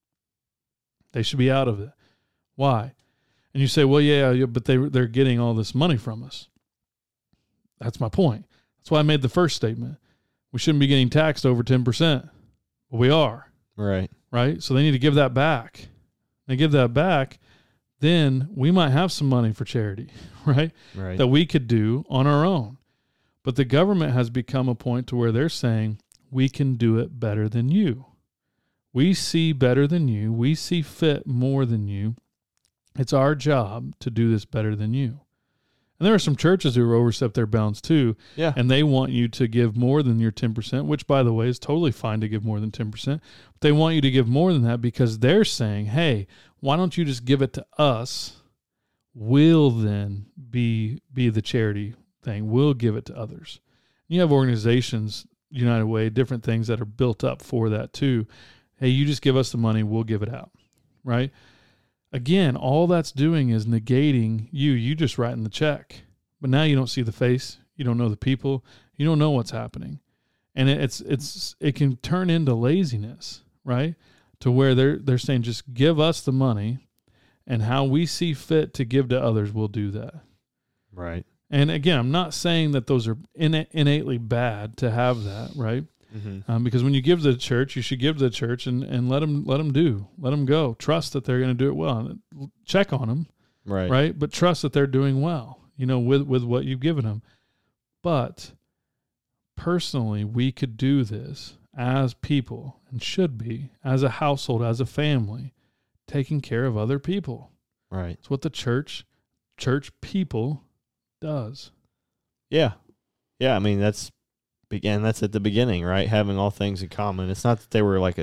They should be out of it. Why? And you say, well, yeah, but they're getting all this money from us. That's my point. That's why I made the first statement. We shouldn't be getting taxed over 10%. But we are. Right. Right? So they need to give that back. They give that back, then we might have some money for charity, right? Right. That we could do on our own. But the government has become a point to where they're saying, we can do it better than you. We see better than you. We see fit more than you. It's our job to do this better than you. And there are some churches who overstep their bounds too. Yeah. And they want you to give more than your 10%, which, by the way, is totally fine to give more than 10%. But they want you to give more than that because they're saying, hey, why don't you just give it to us? We'll then be the charity thing. We'll give it to others. You have organizations, United Way, different things that are built up for that too. Hey, you just give us the money, we'll give it out, right? Again, all that's doing is negating you just writing the check. But now you don't see the face, you don't know the people, you don't know what's happening. And it can turn into laziness, right? To where they're saying just give us the money, and how we see fit to give to others, we'll do that. Right. And again, I'm not saying that those are innately bad to have that, right? Mm-hmm. Because when you give to the church, you should give to the church and let them go. Trust that they're going to do it well. Check on them, right? But trust that they're doing well, with what you've given them. But personally, we could do this as people, and should be, as a household, as a family, taking care of other people. Right. It's what the church people does. Yeah. Yeah. I mean, that's at the beginning, right? Having all things in common. It's not that they were like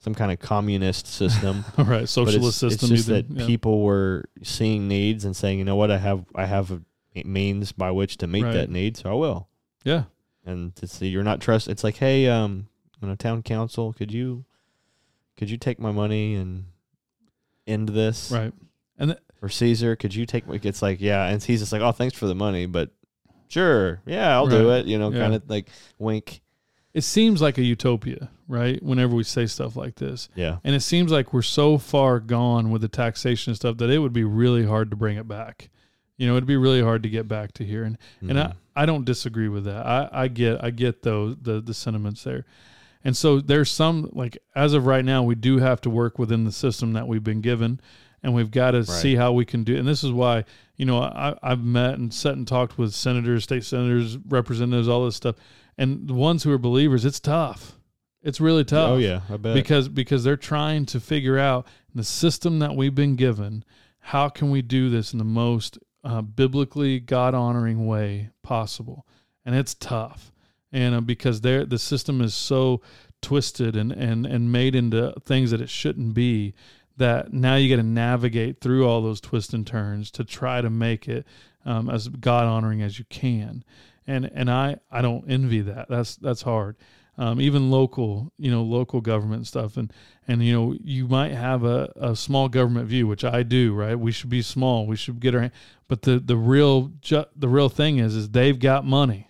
some kind of communist system. All right, socialist it's system. just that people were seeing needs and saying, you know what, I have a means by which to meet that need, so I will. Yeah. And to see you're not trust. It's like, hey, town council, could you take my money and end this? Right. And or Caesar, could you take? It's like, yeah, and he's just like, oh, thanks for the money, but sure, yeah, I'll do it. Kind of like wink. It seems like a utopia, right? Whenever we say stuff like this. Yeah. And it seems like we're so far gone with the taxation and stuff that it would be really hard to bring it back. It'd be really hard to get back to here. And I don't disagree with that. I get those the sentiments there. And so there's some, like, as of right now, we do have to work within the system that we've been given, and we've got to see how we can do. And this is why, I've met and sat and talked with senators, state senators, representatives, all this stuff. And the ones who are believers, it's tough. It's really tough. Oh yeah, I bet. Because they're trying to figure out the system that we've been given. How can we do this in the most biblically God-honoring way possible? And it's tough. And because the system is so twisted and made into things that it shouldn't be, that now you got to navigate through all those twists and turns to try to make it as God-honoring as you can. And I don't envy that. That's hard. Even local government stuff. And you might have a small government view, which I do, right? We should be small. We should get our, but the real thing is they've got money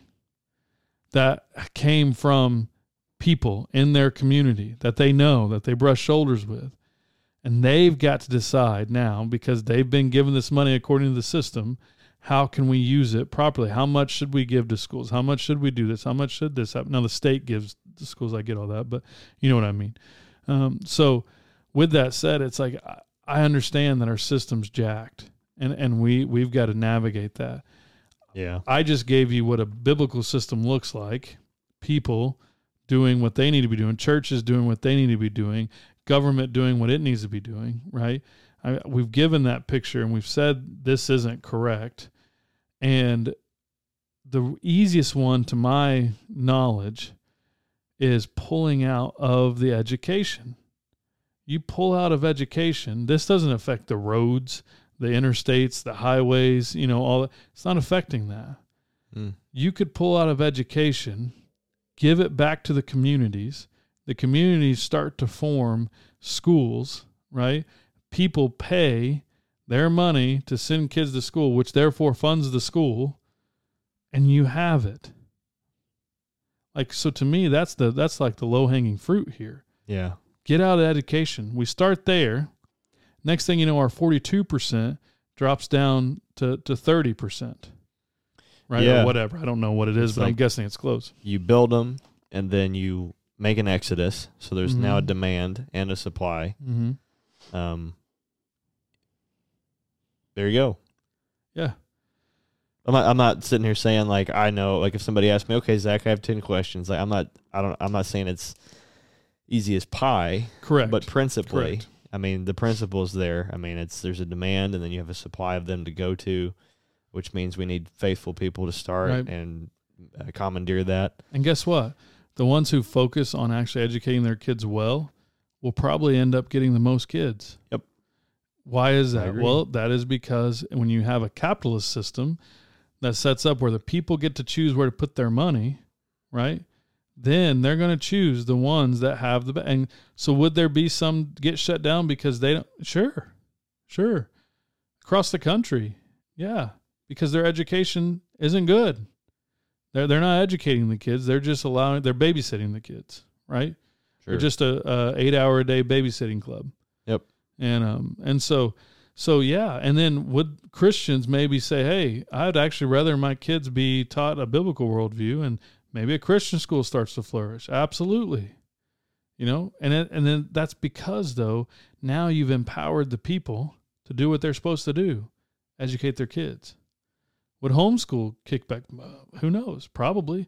that came from people in their community that they know, that they brush shoulders with. And they've got to decide now, because they've been given this money according to the system, how can we use it properly? How much should we give to schools? How much should we do this? How much should this happen? Now, the state gives to schools. I get all that, but you know what I mean. So with that said, it's like I understand that our system's jacked, and we've got to navigate that. Yeah. I just gave you what a biblical system looks like. People doing what they need to be doing. Churches doing what they need to be doing. Government doing what it needs to be doing, right? We've given that picture, and we've said this isn't correct. And the easiest one, to my knowledge, is pulling out of the education. You pull out of education, this doesn't affect the roads, the interstates, the highways, all that. It's not affecting that. You could pull out of education, give it back to the communities. The communities start to form schools, right? People pay their money to send kids to school, which therefore funds the school, and you have it. Like, so to me, that's like the low-hanging fruit here. Yeah. Get out of education. We start there. Next thing you know, our 42% drops down to 30%. Right? Yeah. Or whatever. I don't know what it is, but I'm guessing it's close. You build them, and then you make an exodus. So there's now a demand and a supply. Mm-hmm. There you go. Yeah. I'm not sitting here saying, like, I know, like, if somebody asked me, okay, Zach, I have 10 questions. Like, I'm not saying it's easy as pie. Correct. But principally, Correct. I mean, the principle's there. I mean, there's a demand, and then you have a supply of them to go to, which means we need faithful people to start and commandeer that. And guess what? The ones who focus on actually educating their kids well will probably end up getting the most kids. Yep. Why is that? Well, that is because when you have a capitalist system that sets up where the people get to choose where to put their money, right? Then they're going to choose the ones that have the, and so would there be some get shut down because they don't? Sure. Across the country. Yeah. Because their education isn't good. They're not educating the kids. They're just they're babysitting the kids, right? Sure. They're just a 8-hour-a-day babysitting club. Yep. And so yeah. And then would Christians maybe say, hey, I'd actually rather my kids be taught a biblical worldview, and maybe a Christian school starts to flourish. Absolutely. And then that's because, though, now you've empowered the people to do what they're supposed to do, educate their kids. Would homeschool kick back? Who knows? Probably.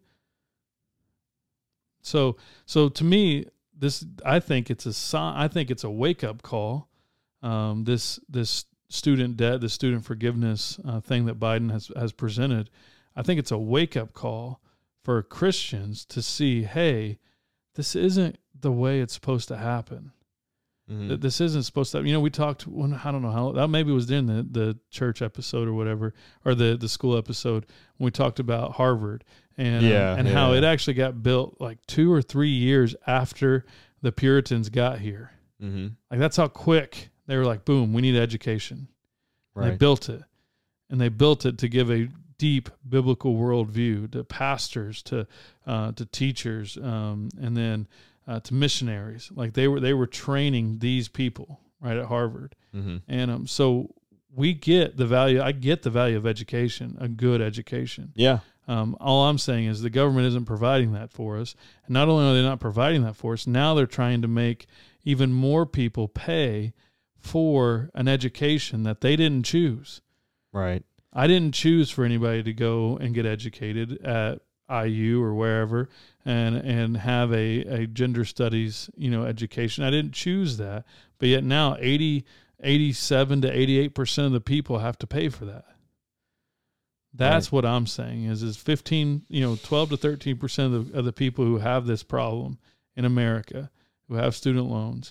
So to me, I think it's a sign. I think it's a wake up call. This student debt, the student forgiveness thing that Biden has presented. I think it's a wake up call for Christians to see, hey, this isn't the way it's supposed to happen. Mhm. This isn't supposed to, we talked when, I don't know how, that maybe was in the church episode or whatever, or the school episode when we talked about Harvard and how it actually got built like 2 or 3 years after the Puritans got here. Mm-hmm. Like that's how quick they were like, boom, we need education. Right. They built it, and they built it to give a deep biblical worldview to pastors, to teachers, and then to missionaries. Like they were training these people right at Harvard, Mm-hmm. and so we get the value. I get the value of education, a good education. Yeah. All I'm saying is the government isn't providing that for us, and not only are they not providing that for us, now they're trying to make even more people pay for an education that they didn't choose. Right. I didn't choose for anybody to go and get educated at IU or wherever and have a gender studies, education. I didn't choose that. But yet now 87 to 88% of the people have to pay for that. That's what I'm saying is 12 to 13% of the people who have this problem in America, who have student loans,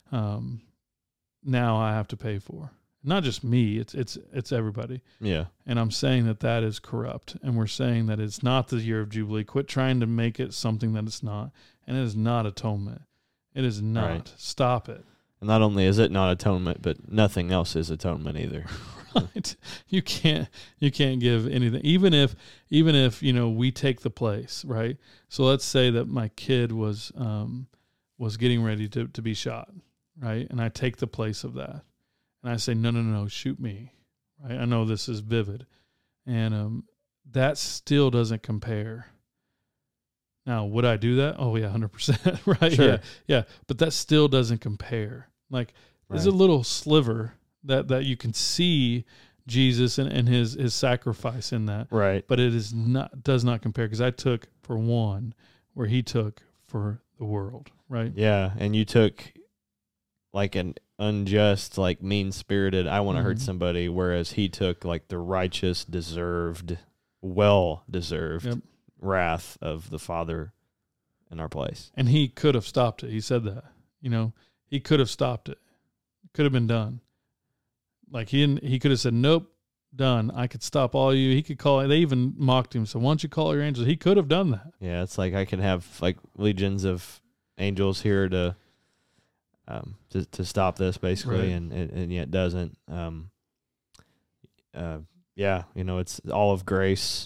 now I have to pay for. Not just me, it's everybody. Yeah. And I'm saying that is corrupt. And we're saying that it's not the year of Jubilee. Quit trying to make it something that it's not. And it is not atonement. It is not. Right. Stop it. And not only is it not atonement, but nothing else is atonement either. Right. You can't give anything. Even if we take the place, right? So let's say that my kid was getting ready to be shot, right? And I take the place of that. And I say, no, shoot me. Right? I know this is vivid. And that still doesn't compare. Now, would I do that? Oh, yeah, 100%. Right? Sure. Yeah. But that still doesn't compare. Like, there's a little sliver that you can see Jesus and his sacrifice in that. Right. But it does not compare, because I took for one where he took for the world. Right? Yeah. And you took like an unjust, like mean-spirited, I want to hurt somebody, whereas he took like the righteous, well-deserved wrath of the Father in our place. And he could have stopped it. He said that, he could have stopped it. Could have been done. Like he could have said, nope, done. I could stop all you. He could call, they even mocked him. So why don't you call your angels? He could have done that. Yeah. It's like I can have like legions of angels here to stop this, basically, right. and yet doesn't. It's all of grace,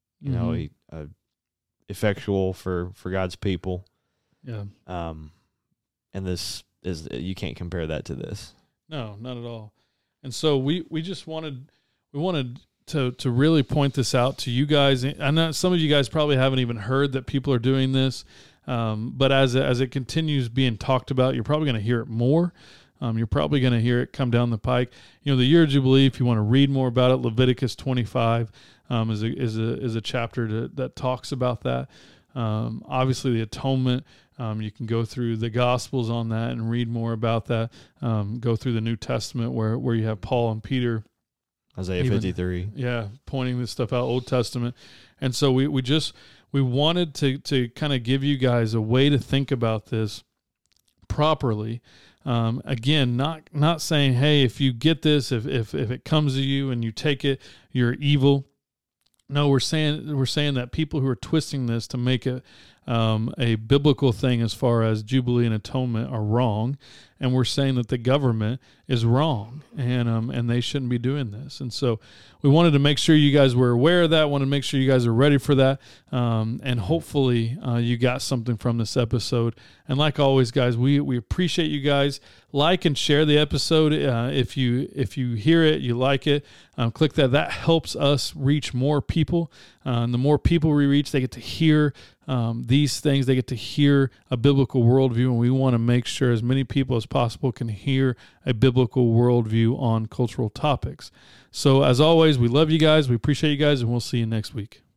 effectual for God's people. Yeah. And this is, you can't compare that to this. No, not at all. And so we just wanted to really point this out to you guys. I know some of you guys probably haven't even heard that people are doing this. But as it continues being talked about, you're probably going to hear it more. You're probably going to hear it come down the pike. The year of Jubilee, if you want to read more about it, Leviticus 25 is a chapter that talks about that. Obviously, the atonement. You can go through the Gospels on that and read more about that. Go through the New Testament where you have Paul and Peter. Isaiah 53. Yeah, pointing this stuff out, Old Testament. And so we wanted to kind of give you guys a way to think about this properly. Again, not saying, hey, if you get this, if it comes to you and you take it, you're evil. No, we're saying that people who are twisting this to make it a biblical thing as far as Jubilee and atonement are wrong, and we're saying that the government is wrong, and they shouldn't be doing this. And so we wanted to make sure you guys were aware of that, wanted to make sure you guys are ready for that, and hopefully you got something from this episode. And like always, guys, we appreciate you guys. Like and share the episode. If you hear it, you like it, click that. That helps us reach more people. And the more people we reach, they get to hear these things. They get to hear a biblical worldview, and we want to make sure as many people as possible can hear a biblical worldview on cultural topics. So as always, we love you guys. We appreciate you guys, and we'll see you next week.